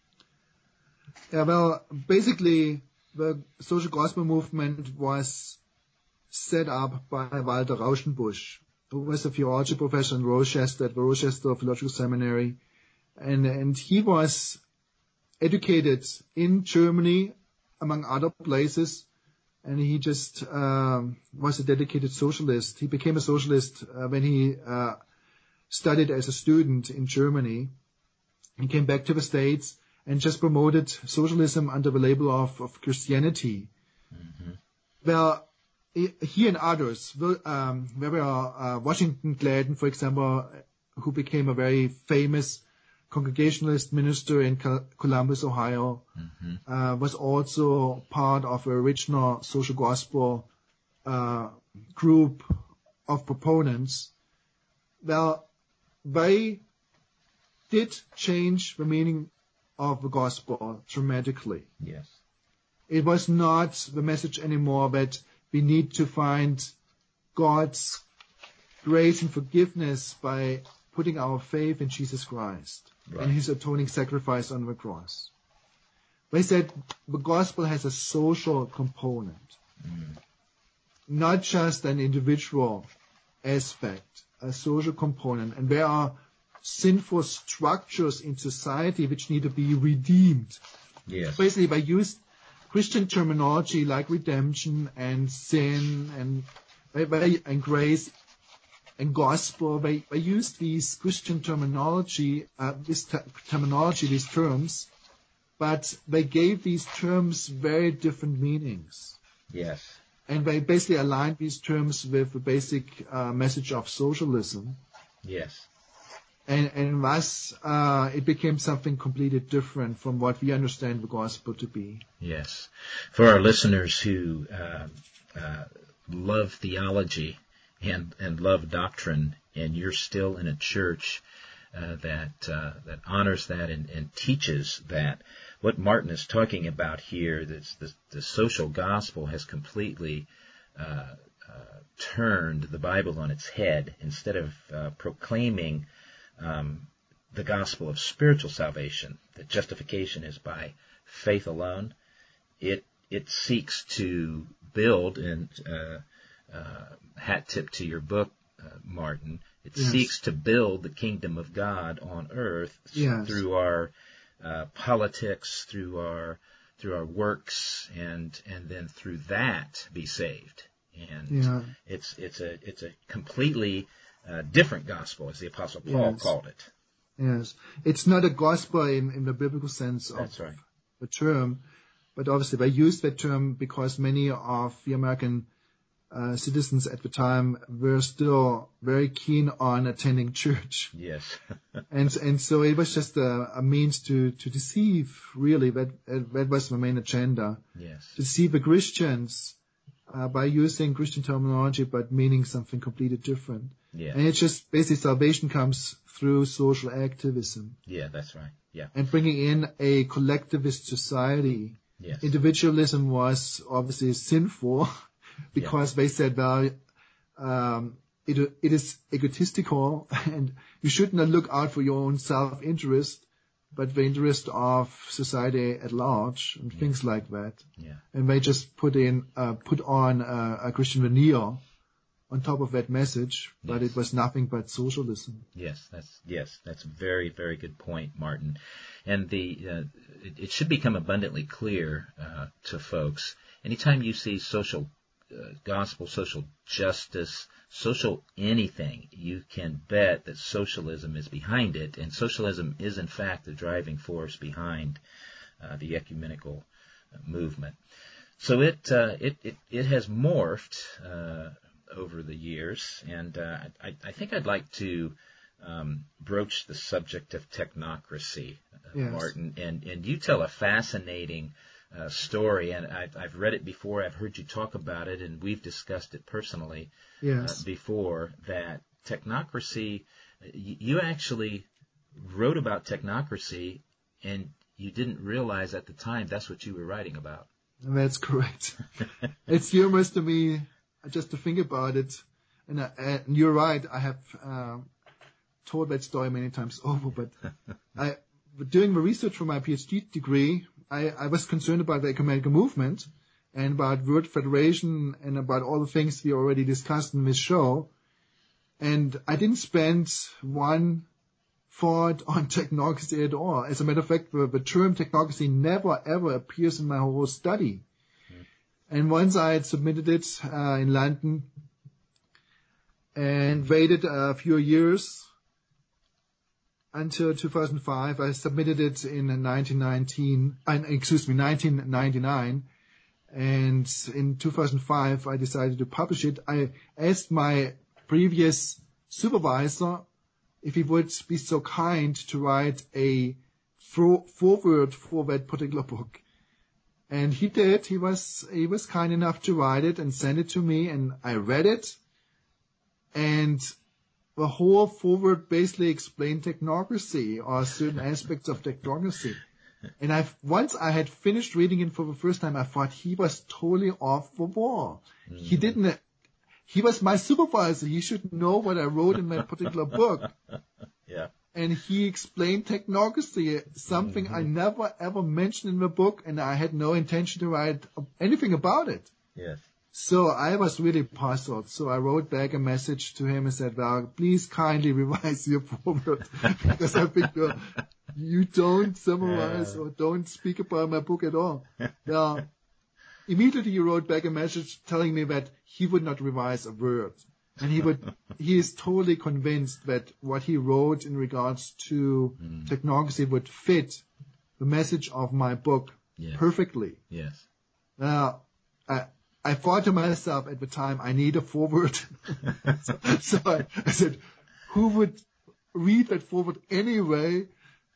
Yeah, well, basically, the social gospel movement was set up by Walter Rauschenbusch, who was a theology professor in Rochester at the Rochester Theological Seminary. And, and he was educated in Germany, among other places, and he just um, was a dedicated socialist. He became a socialist uh, when he uh, studied as a student in Germany. He came back to the States and just promoted socialism under the label of, of Christianity. Mm-hmm. Well, he and others, um, there were uh, Washington Gladden, for example, who became a very famous Congregationalist minister in Columbus, Ohio, mm-hmm. uh, was also part of the original social gospel uh, group of proponents. Well, they did change the meaning of the gospel dramatically. Yes. It was not the message anymore that we need to find God's grace and forgiveness by putting our faith in Jesus Christ right. and his atoning sacrifice on the cross. They said the gospel has a social component, mm. not just an individual aspect, a social component. And there are sinful structures in society which need to be redeemed. Yes. Basically, by use Christian terminology like redemption and sin and and grace and gospel, they, they used these Christian terminology, uh, this ter- terminology, these terms, but they gave these terms very different meanings. Yes. And they basically aligned these terms with the basic uh, message of socialism. Yes. And, and thus, uh, it became something completely different from what we understand the gospel to be. Yes. For our listeners who uh, uh, love theology and, and love doctrine, and you're still in a church uh, that uh, that honors that and, and teaches that, what Martin is talking about here, this, this, the social gospel has completely uh, uh, turned the Bible on its head. Instead of uh, proclaiming Um, the gospel of spiritual salvation, that justification is by faith alone, it it seeks to build, and uh, uh, hat tip to your book, uh, Martin, it yes. seeks to build the kingdom of God on earth yes. through our uh, politics, through our through our works, and and then through that be saved. And yeah. it's it's a it's a completely Uh, different gospel, as the Apostle Paul yes. called it. Yes. It's not a gospel in, in the biblical sense of That's right. the term, but obviously they used that term because many of the American uh, citizens at the time were still very keen on attending church. Yes. and and so it was just a, a means to, to deceive, really. That, that was the main agenda. Yes. To deceive the Christians uh, by using Christian terminology but meaning something completely different. Yeah. And it's just basically salvation comes through social activism. Yeah, that's right. Yeah. And bringing in a collectivist society. Yes. Individualism was obviously sinful because yeah. they said, well, um, it, it is egotistical and you should not look out for your own self-interest, but the interest of society at large and yeah. things like that. Yeah. And they just put in, uh, put on a, a Christian veneer on top of that message, but yes. it was nothing but socialism. Yes, that's yes, that's a very, very good point, Martin. And the uh, it, it should become abundantly clear uh, to folks. Anytime you see social uh, gospel, social justice, social anything, you can bet that socialism is behind it, and socialism is in fact the driving force behind uh, the ecumenical uh, movement. So it uh, it, it it has morphed Uh, over the years, and uh, I, I think I'd like to um, broach the subject of technocracy, uh, yes. Martin, and, and you tell a fascinating uh, story, and I've, I've read it before, I've heard you talk about it, and we've discussed it personally yes. uh, before, that technocracy, you, you actually wrote about technocracy, and you didn't realize at the time that's what you were writing about. That's correct. It's humorous to me just to think about it, and, uh, and you're right. I have uh, told that story many times over. But I, doing the research for my PhD degree, I, I was concerned about the ecumenical movement and about World Federation and about all the things we already discussed in this show. And I didn't spend one thought on technocracy at all. As a matter of fact, the, the term technocracy never ever appears in my whole study. And once I had submitted it uh, in London and waited a few years until two thousand five, I submitted it in nineteen nineteen, uh, excuse me, nineteen ninety-nine. And in two thousand five, I decided to publish it. I asked my previous supervisor if he would be so kind to write a foreword for that particular book. And he did. He was he was kind enough to write it and send it to me, and I read it. And the whole foreword basically explained technocracy or certain aspects of technocracy. And I once I had finished reading it for the first time, I thought he was totally off the wall. Mm. He didn't. He was my supervisor. He should know what I wrote in that particular book. Yeah. And he explained technocracy, something mm-hmm. I never ever mentioned in the book, and I had no intention to write anything about it. Yes. So I was really puzzled. So I wrote back a message to him and said, well, please kindly revise your foreword, because I think uh, you don't summarize yeah. or don't speak about my book at all. Now, immediately he wrote back a message telling me that he would not revise a word. And he would, he is totally convinced that what he wrote in regards to mm. technocracy would fit the message of my book yes. perfectly. Yes. Now, I, I thought to myself at the time, I need a foreword. so so I, I said, who would read that foreword anyway?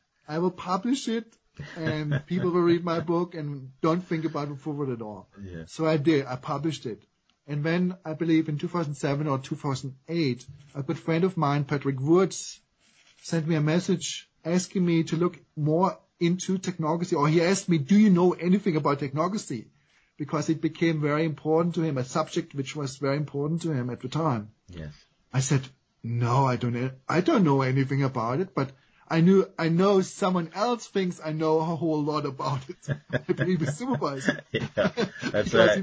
I will publish it, and people will read my book and don't think about the foreword at all. Yes. So I did. I published it. And then, I believe in two thousand seven or two thousand eight, a good friend of mine, Patrick Woods, sent me a message asking me to look more into technocracy. Or he asked me, do you know anything about technocracy? Because it became very important to him, a subject which was very important to him at the time. Yes. I said, no, I don't know, I don't know anything about it, but I knew, I know someone else thinks I know a whole lot about it. I believe a supervisor. Yeah, that's right.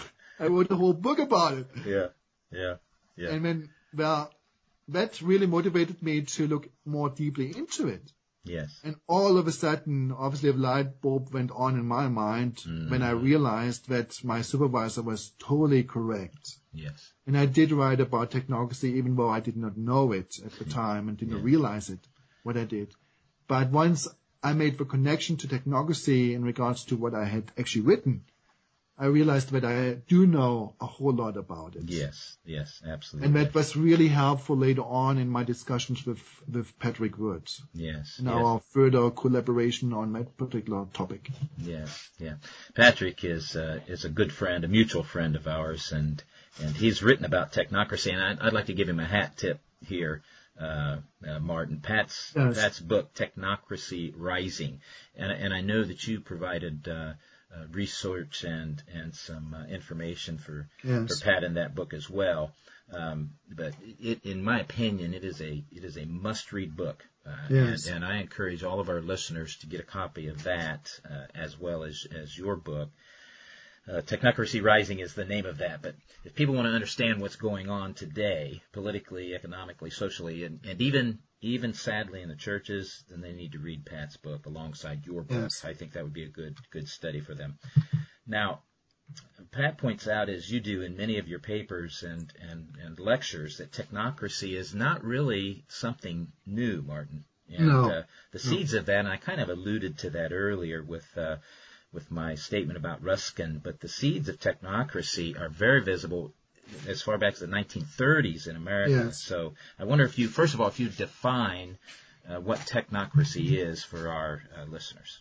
I wrote a whole book about it. Yeah, yeah, yeah. And then, well, that really motivated me to look more deeply into it. Yes. And all of a sudden, obviously, a light bulb went on in my mind mm. when I realized that my supervisor was totally correct. Yes. And I did write about technocracy, even though I did not know it at the time and didn't yes. realize it. what I did. But once I made the connection to technocracy in regards to what I had actually written, I realized that I do know a whole lot about it. Yes, yes, absolutely. And that was really helpful later on in my discussions with, with Patrick Wirtz. Yes. In yes. our further collaboration on that particular topic. Yes, yeah. Patrick is uh, is a good friend, a mutual friend of ours, and and he's written about technocracy, and I'd, I'd like to give him a hat tip here, uh, uh, Martin. Pat's yes. Pat's book, Technocracy Rising, and and I know that you provided uh, uh, research and and some uh, information for yes. for Pat in that book as well. Um, but it, in my opinion, it is a it is a must-read book, uh, yes. and, and I encourage all of our listeners to get a copy of that uh, as well as as your book. Uh, Technocracy Rising is the name of that. But if people want to understand what's going on today, politically, economically, socially, and, and even even sadly in the churches, then they need to read Pat's book alongside your book. Yes. I think that would be a good good study for them. Now, Pat points out, as you do in many of your papers and, and, and lectures, that technocracy is not really something new, Martin. And no. uh, the seeds no. of that, and I kind of alluded to that earlier with uh, with my statement about Ruskin, but the seeds of technocracy are very visible as far back as the nineteen thirties in America. Yes. So I wonder if you, first of all, if you define uh, what technocracy is for our uh, listeners.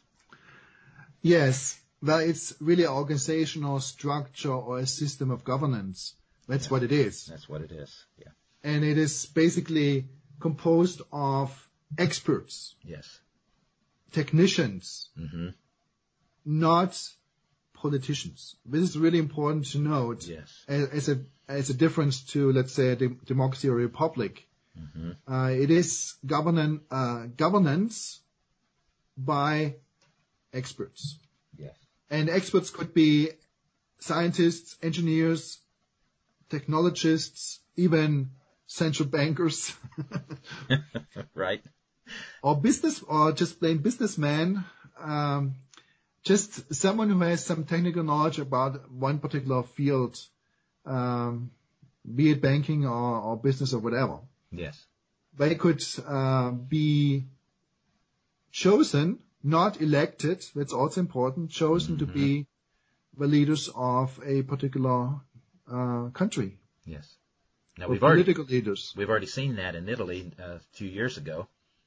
Yes. Well, it's really an organizational structure or a system of governance. That's yeah. what it is. That's what it is, yeah. And it is basically composed of experts. Yes. Technicians. Mm-hmm. Not politicians. This is really important to note. Yes. As a as a difference to, let's say, a de- democracy or republic. Mm-hmm. Uh, it is govern uh, governance by experts. Yes. And experts could be scientists, engineers, technologists, even central bankers. Right. Or business, or just plain businessmen. Um, just someone who has some technical knowledge about one particular field, um, be it banking or, or business or whatever. Yes. They could uh, be chosen, not elected, that's also important, chosen mm-hmm. to be the leaders of a particular uh, country. Yes. Now or we've political already, leaders. We've already seen that in Italy uh, a few years ago.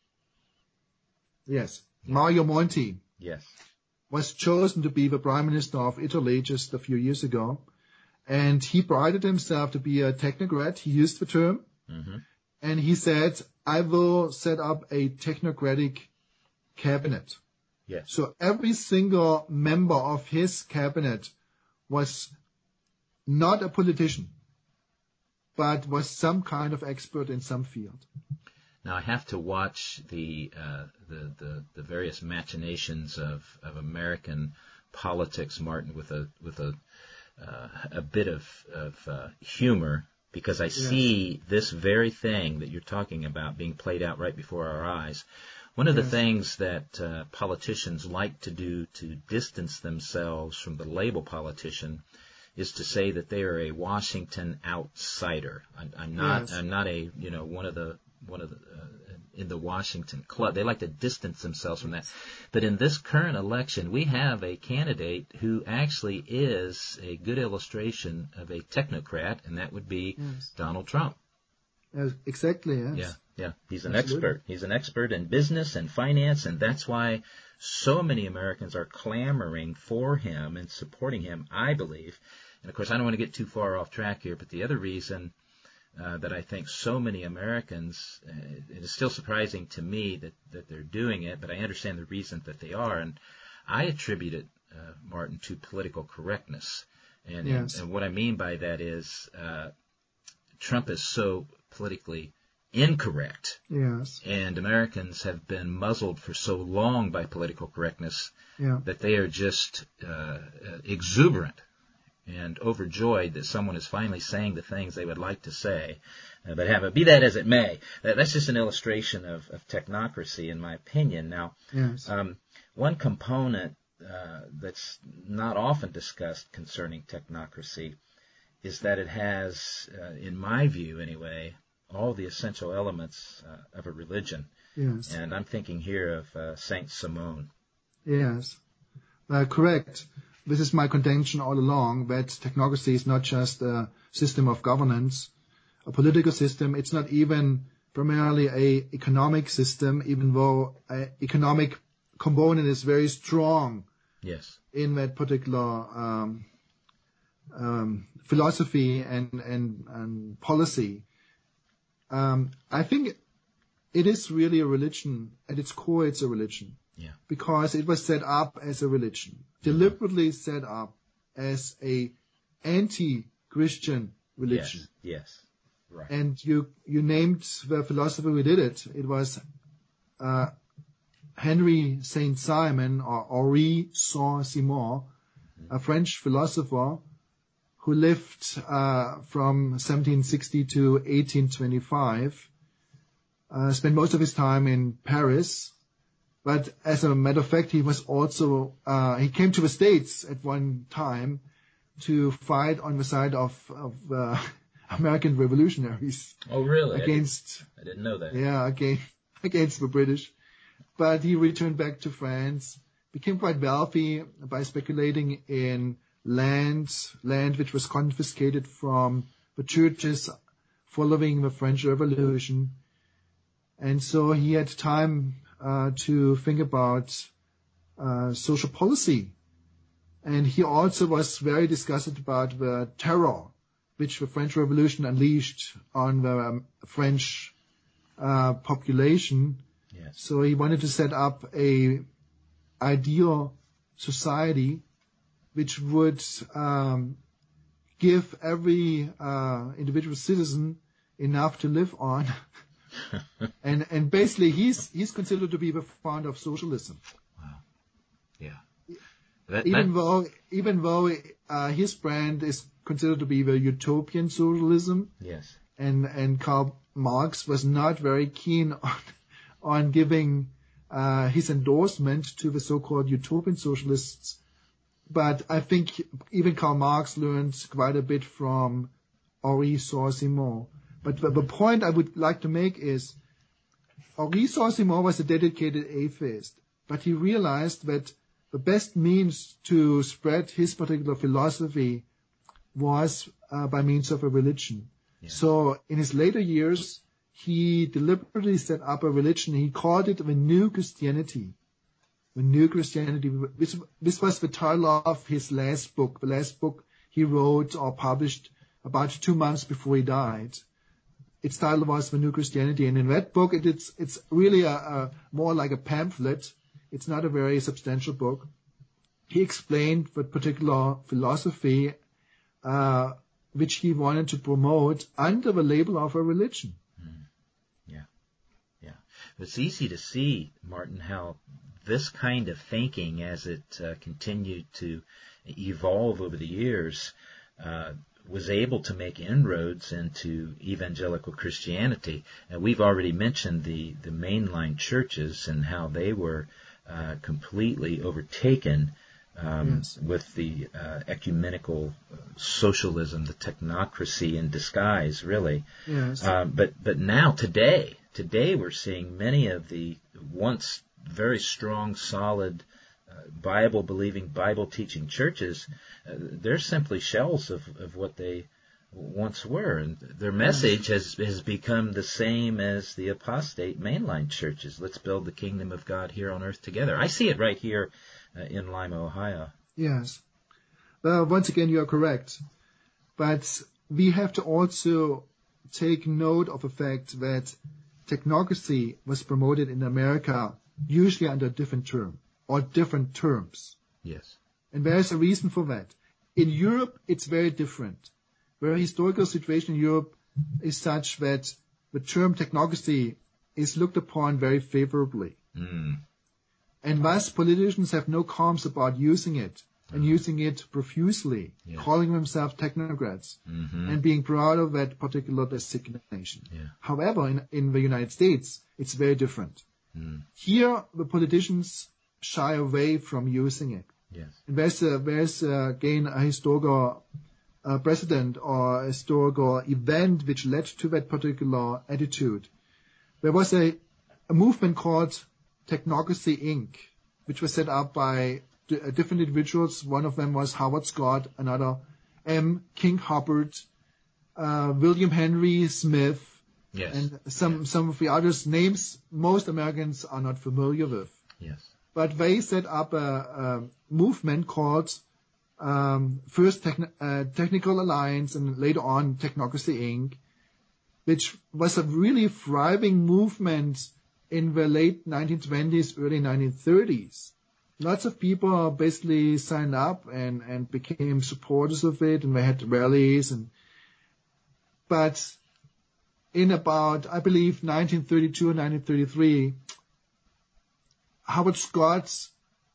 Yes. Yeah. Mario Monti. Yes. Was chosen to be the Prime Minister of Italy just a few years ago. And he prided himself to be a technocrat. He used the term. Mm-hmm. And he said, I will set up a technocratic cabinet. Yes. So every single member of his cabinet was not a politician, but was some kind of expert in some field. Now I have to watch the uh, the, the the various machinations of, of American politics, Martin, with a with a uh, a bit of of uh, humor, because I yes. see this very thing that you're talking about being played out right before our eyes. One of yes. the things that uh, politicians like to do to distance themselves from the label politician is to say that they are a Washington outsider. I'm, I'm not. Yes. I'm not a you know one of the one of the uh, in the Washington club. They like to distance themselves from that. But in this current election, we have a candidate who actually is a good illustration of a technocrat, and that would be yes. Donald Trump. Yes, exactly. Yes. Yeah, yeah. He's an Absolutely. expert. He's an expert in business and finance, and that's why so many Americans are clamoring for him and supporting him, I believe. And of course, I don't want to get too far off track here, but the other reason uh, that I think so many Americans, uh, it is still surprising to me that, that they're doing it, but I understand the reason that they are, and I attribute it, uh, Martin, to political correctness. And, yes. and, and what I mean by that is uh, Trump is so politically incorrect. Yes. And Americans have been muzzled for so long by political correctness yeah. that they are just uh, exuberant and overjoyed that someone is finally saying the things they would like to say. Uh, but have it, be that as it may, that, that's just an illustration of, of technocracy, in my opinion. Now, yes. um, one component uh, that's not often discussed concerning technocracy is that it has, uh, in my view anyway, all the essential elements uh, of a religion. Yes. And I'm thinking here of uh, Saint Simone. Yes, uh, correct. This is my contention all along, that technocracy is not just a system of governance, a political system. It's not even primarily a economic system, even though an economic component is very strong. Yes. In that particular um, um, philosophy and, and, and policy. Um, I think it is really a religion. At its core, it's a religion. Yeah. Because it was set up as a religion, deliberately set up as a anti-Christian religion. Yes, yes, right. And you you named the philosopher who did it. It was uh, Henry Saint Simon, or Henri Saint-Simon, a French philosopher who lived uh, from seventeen sixty to eighteen twenty-five. Uh, spent most of his time in Paris. But as a matter of fact, he was also, uh, he came to the States at one time to fight on the side of, of uh, American revolutionaries. Oh, really? Against, I didn't, I didn't know that. Yeah, against, against the British. But he returned back to France, became quite wealthy by speculating in land, land which was confiscated from the churches following the French Revolution. And so he had time Uh, to think about uh, social policy. And he also was very disgusted about the terror which the French Revolution unleashed on the um, French uh, population. Yes. So he wanted to set up a ideal society which would um, give every uh, individual citizen enough to live on. and and basically he's he's considered to be the founder of socialism. Wow. Yeah. That, even that... though even though uh, his brand is considered to be the utopian socialism. Yes. And and Karl Marx was not very keen on on giving uh, his endorsement to the so-called utopian socialists. But I think even Karl Marx learned quite a bit from Henri Saint-Simon. But the, the point I would like to make is Henri Saint-Simon was a dedicated atheist, but he realized that the best means to spread his particular philosophy was uh, by means of a religion. Yeah. So in his later years, he deliberately set up a religion. He called it the New Christianity. The New Christianity. This, this was the title of his last book, the last book he wrote or published about two months before he died. Its title was The New Christianity. And in that book, it, it's, it's really a, a more like a pamphlet. It's not a very substantial book. He explained that particular philosophy, uh, which he wanted to promote under the label of a religion. Mm. Yeah. Yeah. It's easy to see, Martin, how this kind of thinking, as it uh, continued to evolve over the years, uh, was able to make inroads into evangelical Christianity. And we've already mentioned the, the mainline churches and how they were uh, completely overtaken um, yes. with the uh, ecumenical socialism, the technocracy in disguise, really. Yes. Uh, but but now, today, today we're seeing many of the once very strong, solid, uh, Bible-believing, Bible-teaching churches, uh, they're simply shells of, of what they once were. And their message has, has become the same as the apostate mainline churches. Let's build the kingdom of God here on earth together. I see it right here uh, in Lima, Ohio. Yes. Well, once again, you are correct. But we have to also take note of the fact that technocracy was promoted in America usually under a different term or different terms. Yes. And there is a reason for that. In Europe, it's very different. The historical situation in Europe is such that the term technocracy is looked upon very favorably. Mm. And thus politicians have no qualms about using it and mm. using it profusely, yeah. calling themselves technocrats mm-hmm. and being proud of that particular designation. Yeah. However, in, in the United States, it's very different. Mm. Here, the politicians shy away from using it. Yes. And there's, a, there's a, again a historical uh, precedent or a historical event which led to that particular attitude. There was a a movement called Technocracy Incorporated, which was set up by d- different individuals. One of them was Howard Scott, another M. King Hubbard, uh, William Henry Smith, yes. and some, some of the others, names most Americans are not familiar with. Yes. But they set up a, a movement called um, first Techn- uh, Technical Alliance and later on Technocracy Incorporated, which was a really thriving movement in the late nineteen twenties, early nineteen thirties. Lots of people basically signed up and, and became supporters of it, and they had rallies. And but in about, I believe, nineteen thirty-two and nineteen thirty-three, Howard Scott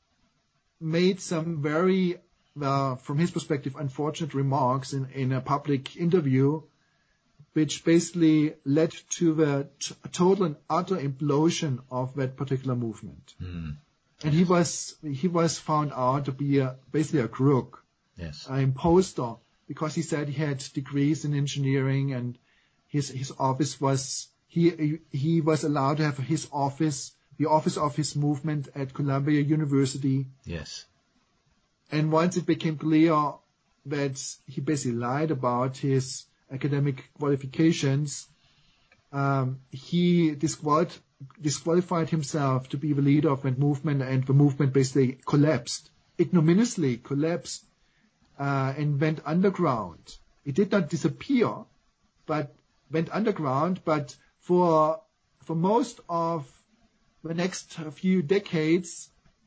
made some very, uh, from his perspective, unfortunate remarks in, in a public interview, which basically led to the t- total and utter implosion of that particular movement. Mm. And he was he was found out to be a, basically a crook, yes, an imposter, because he said he had degrees in engineering and his his office was he he was allowed to have his office, the office of his movement at Columbia University. Yes. And once it became clear that he basically lied about his academic qualifications, um, he disqual- disqualified himself to be the leader of that movement, and the movement basically collapsed, ignominiously collapsed, uh, and went underground. It did not disappear, but went underground. But for for most of the next few decades,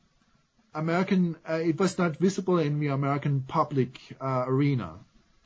American uh, it was not visible in the American public uh, arena.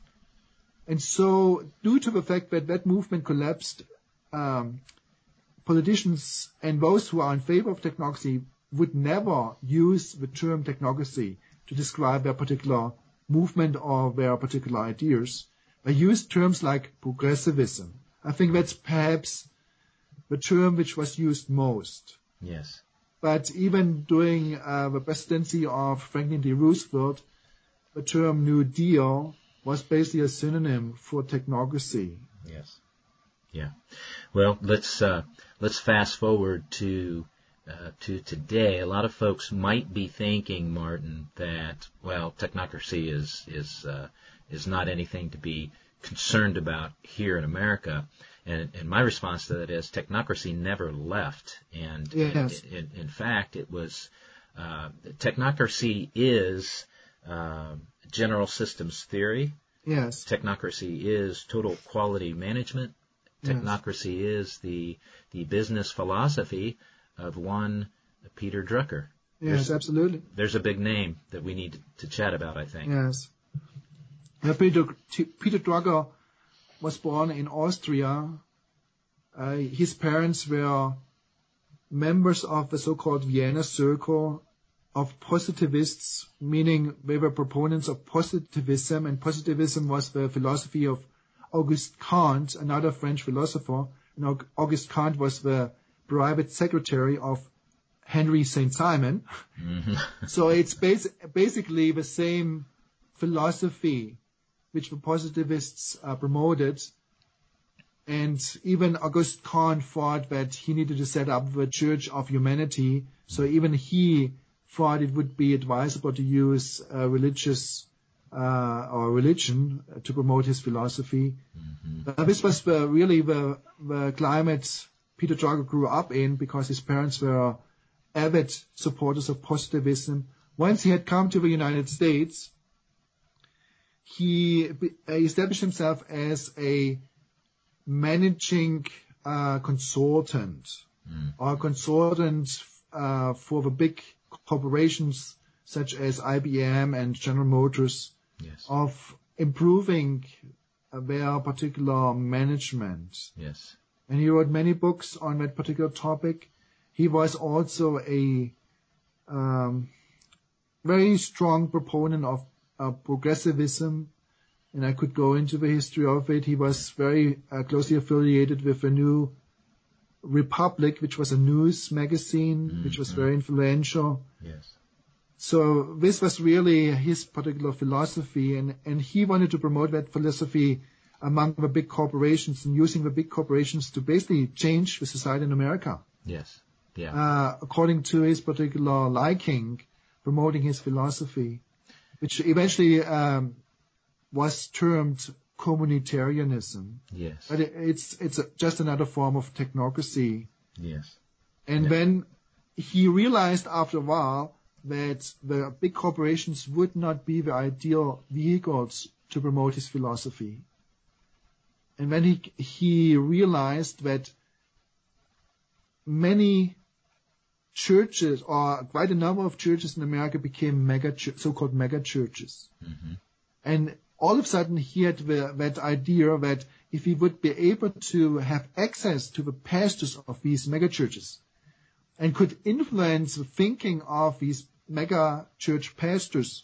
And so, due to the fact that that movement collapsed, um, politicians and those who are in favor of technocracy would never use the term technocracy to describe their particular movement or their particular ideas. They use terms like progressivism. I think that's perhaps the term which was used most. Yes. But even during uh, the presidency of Franklin D. Roosevelt, the term New Deal was basically a synonym for technocracy. Yes. Yeah. Well, let's uh, let's fast forward to uh, to today. A lot of folks might be thinking, Martin, that well, technocracy is is uh, is not anything to be concerned about here in America. And, and my response to that is technocracy never left. And yes. in, in, in fact, it was uh, technocracy is uh, general systems theory. Yes. Technocracy is total quality management. Technocracy yes. is the the business philosophy of one Peter Drucker. Yes, there's, absolutely. There's a big name that we need to chat about, I think. Yes. Uh, Peter, Peter Drucker was born in Austria. Uh, his parents were members of the so-called Vienna Circle of positivists, meaning they were proponents of positivism, and positivism was the philosophy of Auguste Comte, another French philosopher. And Auguste Comte was the private secretary of Henry Saint Simon. Mm-hmm. So it's bas- basically the same philosophy which the positivists uh, promoted. And even Auguste Comte thought that he needed to set up the Church of Humanity. So even he thought it would be advisable to use uh, religious uh, or religion to promote his philosophy. Mm-hmm. Uh, this was the, really the, the climate Peter Drucker grew up in, because his parents were avid supporters of positivism. Once he had come to the United States, he established himself as a managing uh, consultant mm. or consultant uh, for the big corporations such as I B M and General Motors, yes. of improving uh, their particular management. Yes. And he wrote many books on that particular topic. He was also a um, very strong proponent of uh, progressivism, and I could go into the history of it. He was very uh, closely affiliated with the New Republic, which was a news magazine, mm-hmm. which was very influential. Yes. So this was really his particular philosophy, and, and he wanted to promote that philosophy among the big corporations and using the big corporations to basically change the society in America. Yes. Yeah. Uh, according to his particular liking, promoting his philosophy, which eventually um, was termed communitarianism. Yes. But it, it's it's a, just another form of technocracy. Yes. And yeah. when he realized after a while that the big corporations would not be the ideal vehicles to promote his philosophy, and when he he realized that many churches, or quite a number of churches in America, became mega so-called mega churches, mm-hmm. and all of a sudden he had the, that idea that if he would be able to have access to the pastors of these mega churches and could influence the thinking of these mega church pastors,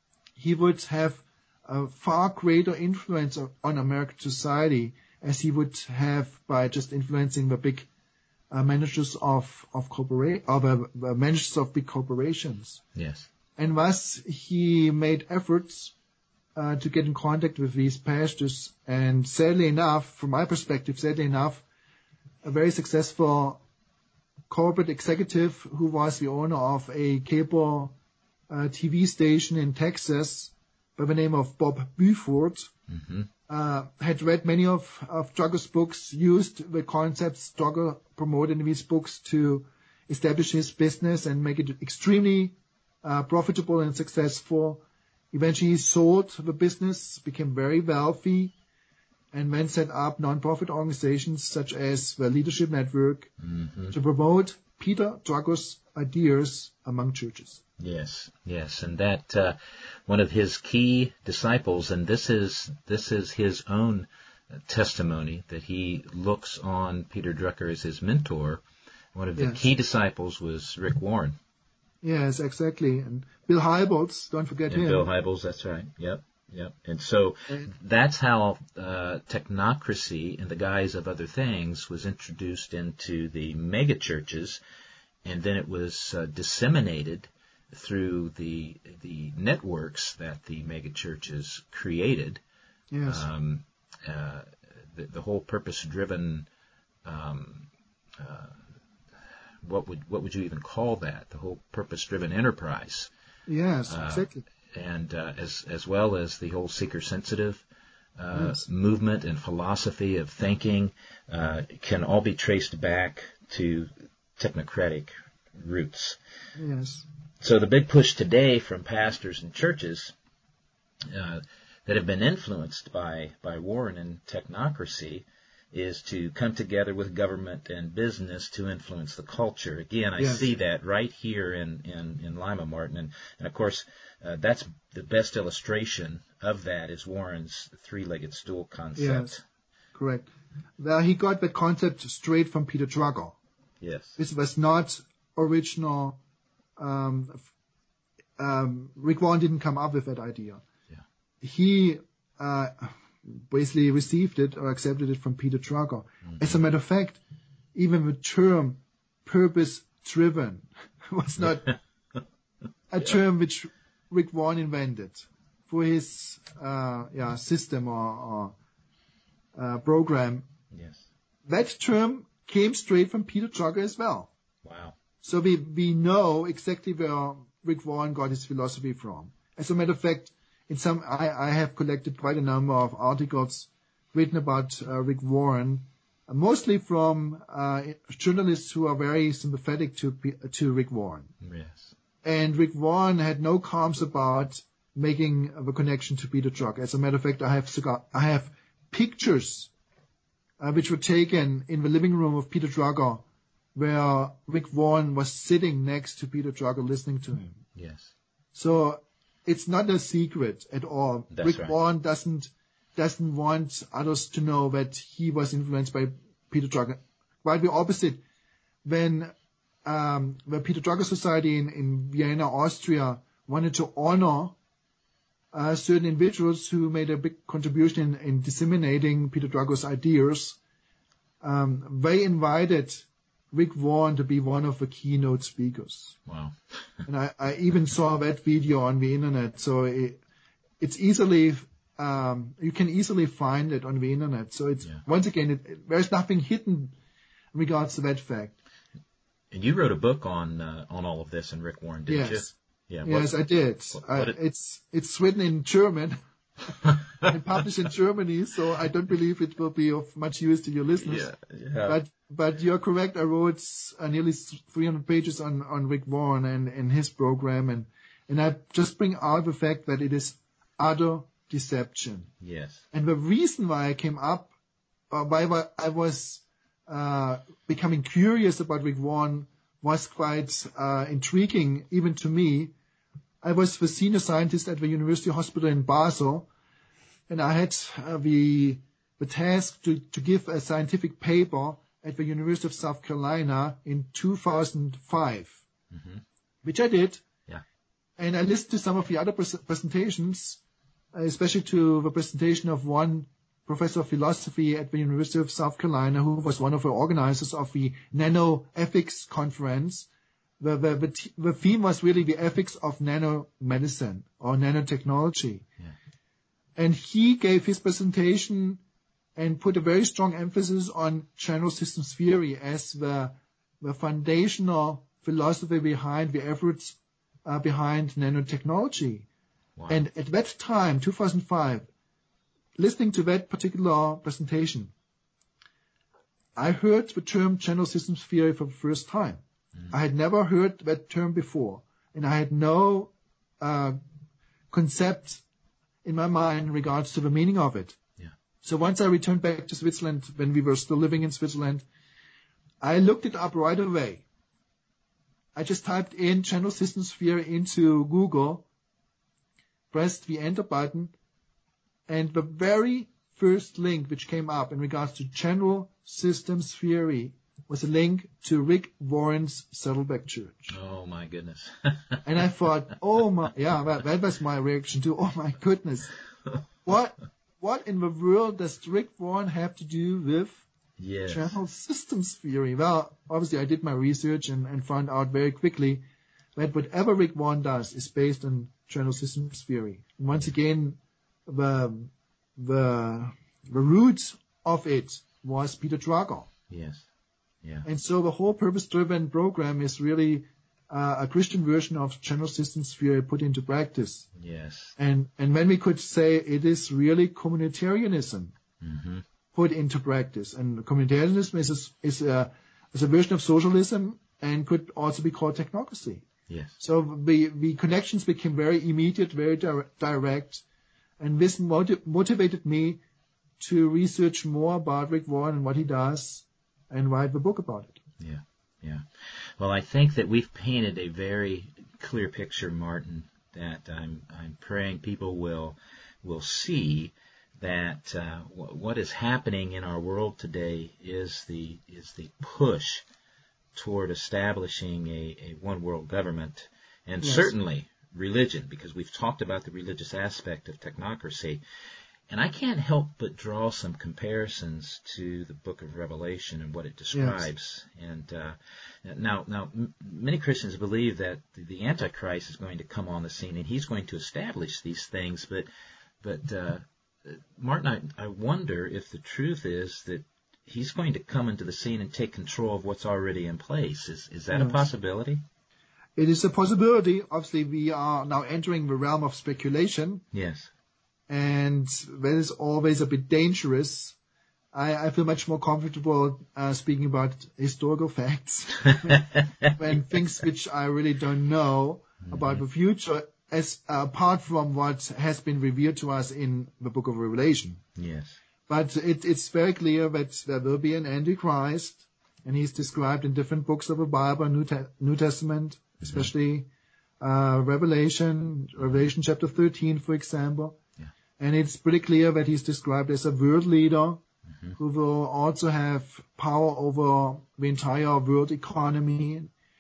he would have a far greater influence on American society as he would have by just influencing the big uh, managers of of corporate, or the, the managers of big corporations. Yes. And thus he made efforts uh, to get in contact with these pastors, and sadly enough, from my perspective, sadly enough, a very successful corporate executive who was the owner of a cable uh, T V station in Texas by the name of Bob Buford, mm-hmm. uh, had read many of, of Drucker's books, used the concepts Drucker promoted in these books to establish his business and make it extremely uh, profitable and successful. Eventually he sold the business, became very wealthy, and then set up non-profit organizations such as the Leadership Network mm-hmm. to promote Peter Drucker's ideas among churches. Yes, yes, and that uh, one of his key disciples, and this is this is his own testimony, that he looks on Peter Drucker as his mentor. One of the yes. key disciples was Rick Warren. Yes, exactly, and Bill Hybels, don't forget and him. Bill Hybels, that's right. Yep. Yep. And so that's how uh, technocracy, in the guise of other things, was introduced into the mega churches, and then it was uh, disseminated through the the networks that the mega churches created. Yes. Um, uh, the, the whole purpose-driven, um, uh, what would what would you even call that? The whole purpose-driven enterprise. Yes, uh, exactly. And uh, as as well as the whole seeker-sensitive uh, yes. movement and philosophy of thinking uh, can all be traced back to technocratic roots. Yes. So the big push today from pastors and churches uh, that have been influenced by, by Warren and technocracy is to come together with government and business to influence the culture. Again, I yes. see that right here in, in, in Lima, Martin. And, and of course, uh, that's the best illustration of that is Warren's three-legged stool concept. Yes, correct. Well, he got that concept straight from Peter Drucker. Yes. This was not original. Um, um, Rick Warren didn't come up with that idea. Yeah. He uh, basically received it or accepted it from Peter Drucker. Mm-hmm. As a matter of fact, even the term purpose-driven was not a yeah. term which Rick Warren invented for his uh, yeah, system or, or uh, program. Yes. That term came straight from Peter Drucker as well. Wow. So we, we know exactly where Rick Warren got his philosophy from. As a matter of fact, in some I, I have collected quite a number of articles written about uh, Rick Warren, uh, mostly from uh, journalists who are very sympathetic to to Rick Warren. Yes. And Rick Warren had no qualms about making the connection to Peter Drucker. As a matter of fact, I have I have pictures uh, which were taken in the living room of Peter Drucker, where Rick Warren was sitting next to Peter Drucker listening to him. Yes. So it's not a secret at all. That's Rick right. Warren doesn't doesn't want others to know that he was influenced by Peter Drucker. Quite the opposite. When um, the Peter Drucker Society in, in Vienna, Austria, wanted to honor uh, certain individuals who made a big contribution in, in disseminating Peter Drucker's ideas, um, they invited Rick Warren to be one of the keynote speakers. Wow. And I, I even saw that video on the internet. So it, it's easily, um, you can easily find it on the internet. So it's, yeah. once again, it, it, there's nothing hidden in regards to that fact. And you wrote a book on uh, on all of this, and Rick Warren, didn't yes. you? Yeah. Yes, what, I did. What, I, what did... It's it's written in German and published in Germany, so I don't believe it will be of much use to your listeners. Yeah, yeah. But but you're correct. I wrote uh, nearly three hundred pages on, on Rick Warren and, and his program, and and I just bring out the fact that it is utter deception. Yes. And the reason why I came up, uh, why I was uh, becoming curious about Rick Warren was quite uh, intriguing, even to me. I was the senior scientist at the University Hospital in Basel, and I had uh, the the task to, to give a scientific paper at the University of South Carolina in two thousand five, mm-hmm. which I did. Yeah. And I listened to some of the other pres- presentations, especially to the presentation of one professor of philosophy at the University of South Carolina, who was one of the organizers of the Nano Ethics Conference. The, the, the, t- the theme was really the ethics of nanomedicine or nanotechnology. Yeah. And he gave his presentation and put a very strong emphasis on general systems theory as the, the foundational philosophy behind the efforts uh, behind nanotechnology. Wow. And at that time, two thousand five, listening to that particular presentation, I heard the term general systems theory for the first time. Mm-hmm. I had never heard that term before, and I had no uh, concept in my mind in regards to the meaning of it. Yeah. So once I returned back to Switzerland, when we were still living in Switzerland, I looked it up right away. I just typed in general systems theory into Google, pressed the enter button, and the very first link which came up in regards to general systems theory was a link to Rick Warren's Saddleback Church. Oh my goodness. And I thought, oh my, yeah, that, that was my reaction too. Oh my goodness. What, what in the world does Rick Warren have to do with yes. general systems theory? Well, obviously I did my research and, and found out very quickly that whatever Rick Warren does is based on general systems theory. And once again, the, the, the root of it was Peter Drucker. Yes. Yeah. And so the whole purpose-driven program is really uh, a Christian version of general systems theory put into practice. Yes. And and when we could say it is really communitarianism mm-hmm. put into practice. And communitarianism is a, is a is a version of socialism and could also be called technocracy. Yes. So the the connections became very immediate, very di- direct, and this motiv- motivated me to research more about Rick Warren and what he does, and write the book about it. Yeah, yeah. Well, I think that we've painted a very clear picture, Martin, that I'm I'm praying people will will see that uh, w- what is happening in our world today is the is the push toward establishing a, a one world government, and yes. certainly religion, because we've talked about the religious aspect of technocracy. And I can't help but draw some comparisons to the book of Revelation and what it describes. Yes. And uh, now, now, m- many Christians believe that the, the Antichrist is going to come on the scene and he's going to establish these things. But, but uh, Martin, I, I wonder if the truth is that he's going to come into the scene and take control of what's already in place. Is is that yes. a possibility? It is a possibility. Obviously, we are now entering the realm of speculation. Yes. And that is always a bit dangerous. I, I feel much more comfortable uh, speaking about historical facts than things which I really don't know mm-hmm. about the future, as uh, apart from what has been revealed to us in the book of Revelation. Yes. But it, it's very clear that there will be an Antichrist, and he's described in different books of the Bible, New, Te- New Testament, especially uh, Revelation, Revelation chapter thirteen, for example. And it's pretty clear that he's described as a world leader mm-hmm. who will also have power over the entire world economy.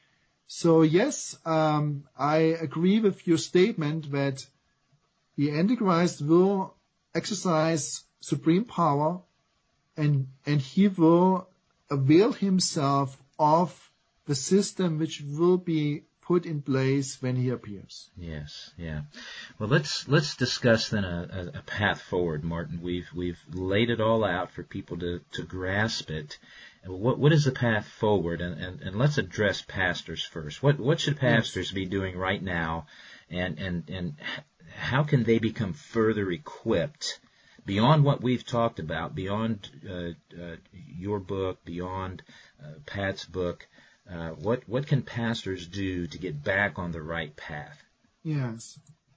So yes, um, I agree with your statement that the Antichrist will exercise supreme power, and and he will avail himself of the system which will be put in place when he appears. Yes, yeah. Well, let's let's discuss then a, a path forward, Martin. We've we've laid it all out for people to, to grasp it, what what is the path forward? And, and, and let's address pastors first. What what should pastors yes. be doing right now, and, and, and how can they become further equipped beyond what we've talked about, beyond uh, uh, your book, beyond uh, Pat's book? Uh, what what can pastors do to get back on the right path? Yes.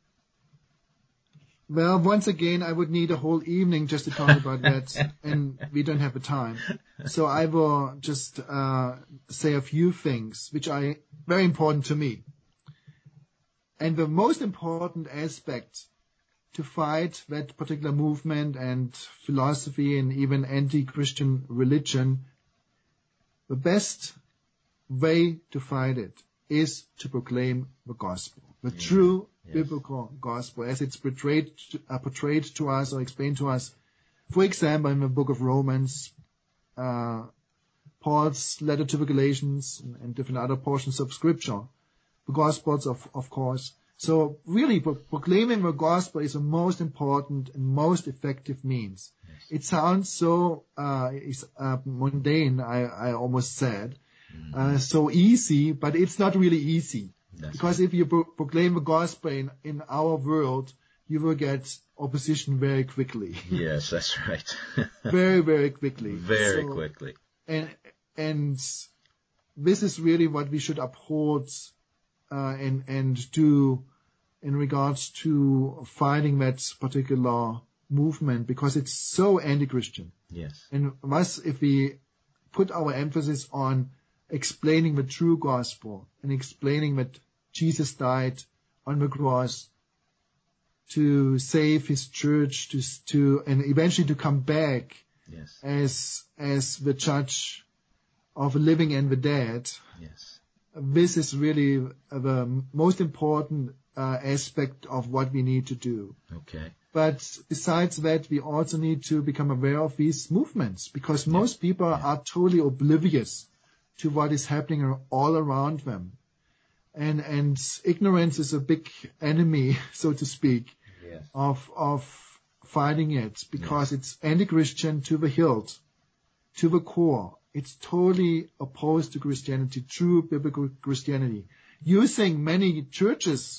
Well, once again, I would need a whole evening just to talk about that, and we don't have the time. So I will just uh, say a few things which are very important to me. And the most important aspect to fight that particular movement and philosophy and even anti-Christian religion, the best way to fight it is to proclaim the gospel, the yeah. true yes. biblical gospel, as it's portrayed, uh, portrayed to us or explained to us. For example, in the book of Romans, uh, Paul's letter to the Galatians, and, and different other portions of Scripture, the Gospels, of, of course. So really, pro- proclaiming the gospel is the most important and most effective means. Yes. It sounds so uh, is, uh, mundane, I, I almost said, mm-hmm. uh, so easy, but it's not really easy. That's because right. if you pro- proclaim the gospel in, in our world, you will get opposition very quickly. Yes, that's right. very, very quickly. Very so, quickly. And and this is really what we should uphold uh, and and do in regards to fighting that particular movement, because it's so anti-Christian. Yes. And thus, if we put our emphasis on explaining the true gospel and explaining that Jesus died on the cross to save his church, to to and eventually to come back yes. as as the judge of the living and the dead. Yes. This is really the most important uh, aspect of what we need to do. Okay. But besides that, we also need to become aware of these movements, because most yeah. people yeah. are totally oblivious to what is happening all around them. And and ignorance is a big enemy, so to speak, yes. of of fighting it, because yes. it's anti-Christian to the hilt, to the core. It's totally opposed to Christianity, true biblical Christianity, using many churches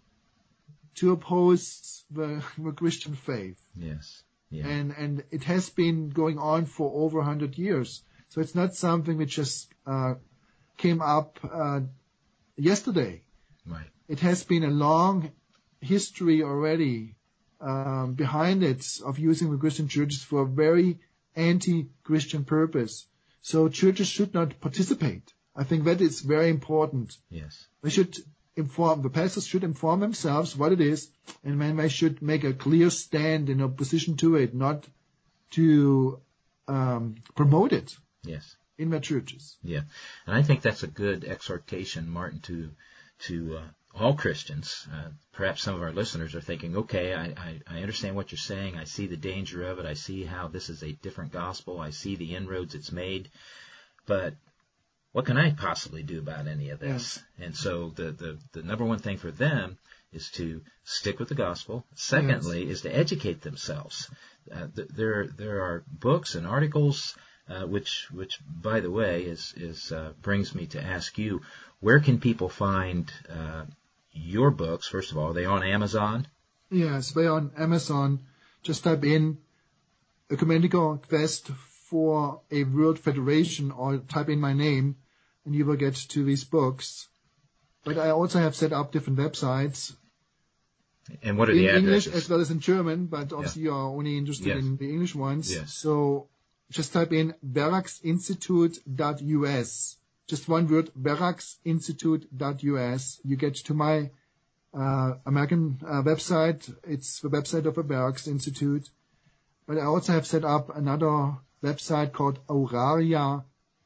to oppose the, the Christian faith. Yes. Yeah. And and it has been going on for over a hundred years. So it's not something which just uh, came up uh, yesterday. Right. It has been a long history already um, behind it of using the Christian churches for a very anti-Christian purpose. So churches should not participate. I think that is very important. Yes. They should inform, the pastors should inform themselves what it is, and then they should make a clear stand in opposition to it, not to um, promote it. Yes. In their churches. Yeah. And I think that's a good exhortation, Martin, to to uh, all Christians. Uh, perhaps some of our listeners are thinking, okay, I, I, I understand what you're saying. I see the danger of it. I see how this is a different gospel. I see the inroads it's made. But what can I possibly do about any of this? Yeah. And so the, the, the number one thing for them is to stick with the gospel. Secondly, yes. is to educate themselves. Uh, th- there there are books and articles, uh, which which by the way is is uh, brings me to ask you, where can people find uh, your books? First of all, are they on Amazon? Yes, they're on Amazon. Just type in Ecumenical Quest for a World Federation, or type in my name, and you will get to these books. But I also have set up different websites. And what are in the English addresses? as well as in German, but obviously yeah. you are only interested yes. in the English ones. Yes. So just type in veragsinstitute dot U S. Just one word, veragsinstitute dot U S. You get to my uh, American uh, website. It's the website of the Verax Institute. But I also have set up another website called auraria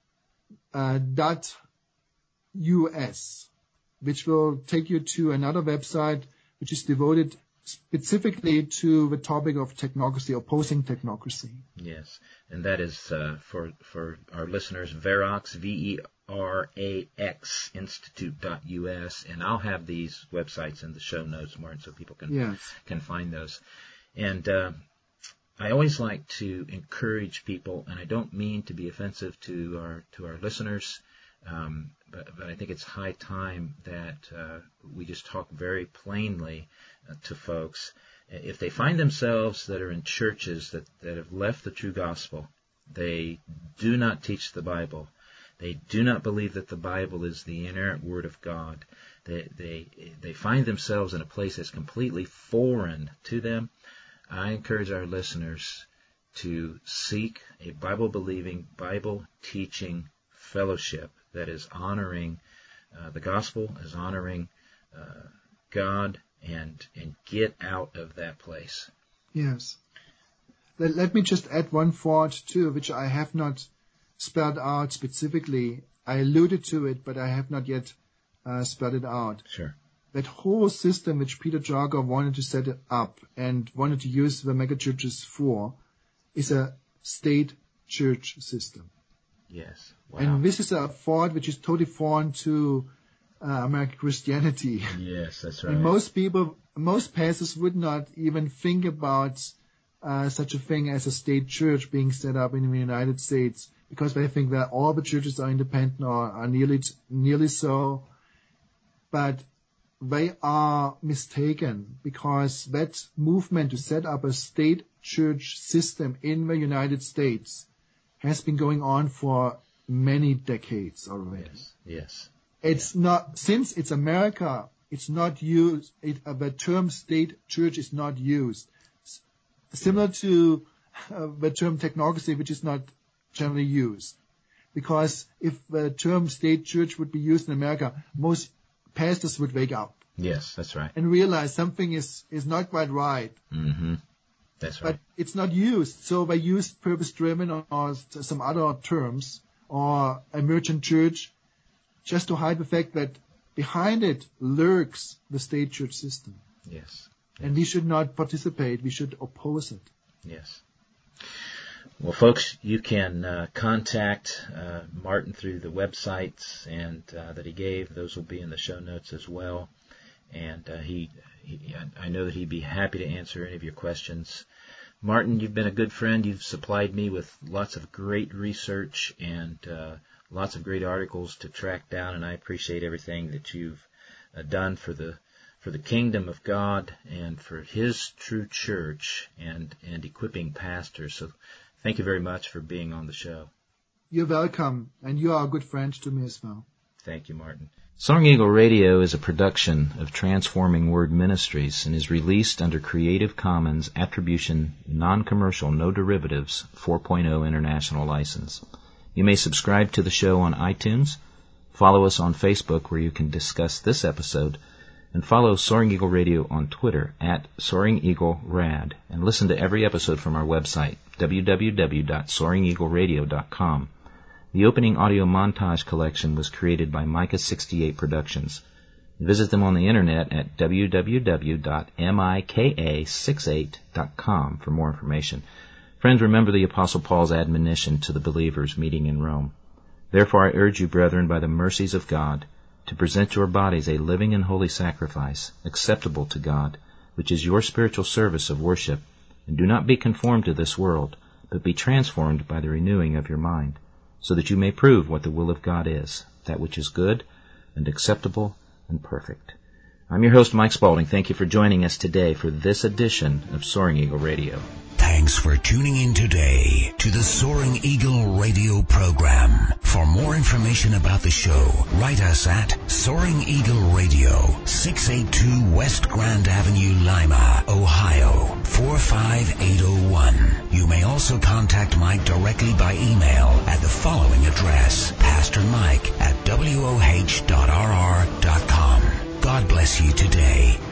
dot U S, which will take you to another website which is devoted specifically to the topic of technocracy, opposing technocracy. Yes, and that is uh, for for our listeners, Verax, V E R A X, institute dot U S, and I'll have these websites in the show notes, Martin, so people can yes. can find those. And uh, I always like to encourage people, and I don't mean to be offensive to our to our listeners, um, but, but I think it's high time that uh, we just talk very plainly uh, to folks. If they find themselves that are in churches that, that have left the true gospel, they do not teach the Bible, they do not believe that the Bible is the inerrant Word of God, they they they find themselves in a place that's completely foreign to them, I encourage our listeners to seek a Bible-believing, Bible-teaching fellowship that is honoring uh, the gospel, is honoring uh, God, and and get out of that place. Yes. Let, let me just add one thought too, which I have not spelled out specifically. I alluded to it, but I have not yet uh, spelled it out. Sure. That whole system which Peter Jagger wanted to set up and wanted to use the megachurches for is a state church system. Yes. Wow. And this is a thought which is totally foreign to uh, American Christianity. Yes, that's right. And most people, most pastors would not even think about uh, such a thing as a state church being set up in the United States, because they think that all the churches are independent or are nearly nearly so. But they are mistaken, because that movement to set up a state church system in the United States has been going on for many decades already. Yes. Yes. It's yeah. not, since it's America, it's not used, it, uh, the term state church is not used. S- similar to uh, the term technocracy, which is not generally used. Because if the term state church would be used in America, most pastors would wake up. Yes, that's right. And realize something is, is not quite right. Mm-hmm. That's right. But it's not used. So they used purpose-driven or, or some other terms, or emergent church, just to hide the fact that behind it lurks the state church system. Yes. yes. And we should not participate. We should oppose it. Yes. Well, folks, you can uh, contact uh, Martin through the websites and uh, that he gave. Those will be in the show notes as well. And uh, he, he, I know that he'd be happy to answer any of your questions. Martin, you've been a good friend. You've supplied me with lots of great research and uh, lots of great articles to track down, and I appreciate everything that you've uh, done for the for the kingdom of God and for His true church and, and equipping pastors. So thank you very much for being on the show. You're welcome, and you are a good friend to me as well. Thank you, Martin. Soaring Eagle Radio is a production of Transforming Word Ministries and is released under Creative Commons Attribution Non-Commercial No Derivatives four point oh International License. You may subscribe to the show on iTunes, follow us on Facebook where you can discuss this episode, and follow Soaring Eagle Radio on Twitter at Soaring Eagle Rad, and listen to every episode from our website, w w w dot soaring eagle radio dot com. The opening audio montage collection was created by Micah sixty-eight Productions. Visit them on the internet at w w w dot mika sixty-eight dot com for more information. Friends, remember the Apostle Paul's admonition to the believers meeting in Rome. Therefore I urge you, brethren, by the mercies of God, to present your bodies a living and holy sacrifice, acceptable to God, which is your spiritual service of worship. And do not be conformed to this world, but be transformed by the renewing of your mind, so that you may prove what the will of God is, that which is good and acceptable and perfect. I'm your host, Mike Spaulding. Thank you for joining us today for this edition of Soaring Eagle Radio. Thanks for tuning in today to the Soaring Eagle Radio program. For more information about the show, write us at Soaring Eagle Radio, six eighty-two West Grand Avenue, Lima, Ohio, four five eight oh one. You may also contact Mike directly by email at the following address, pastor mike at w o h dot r r dot com. God bless you today.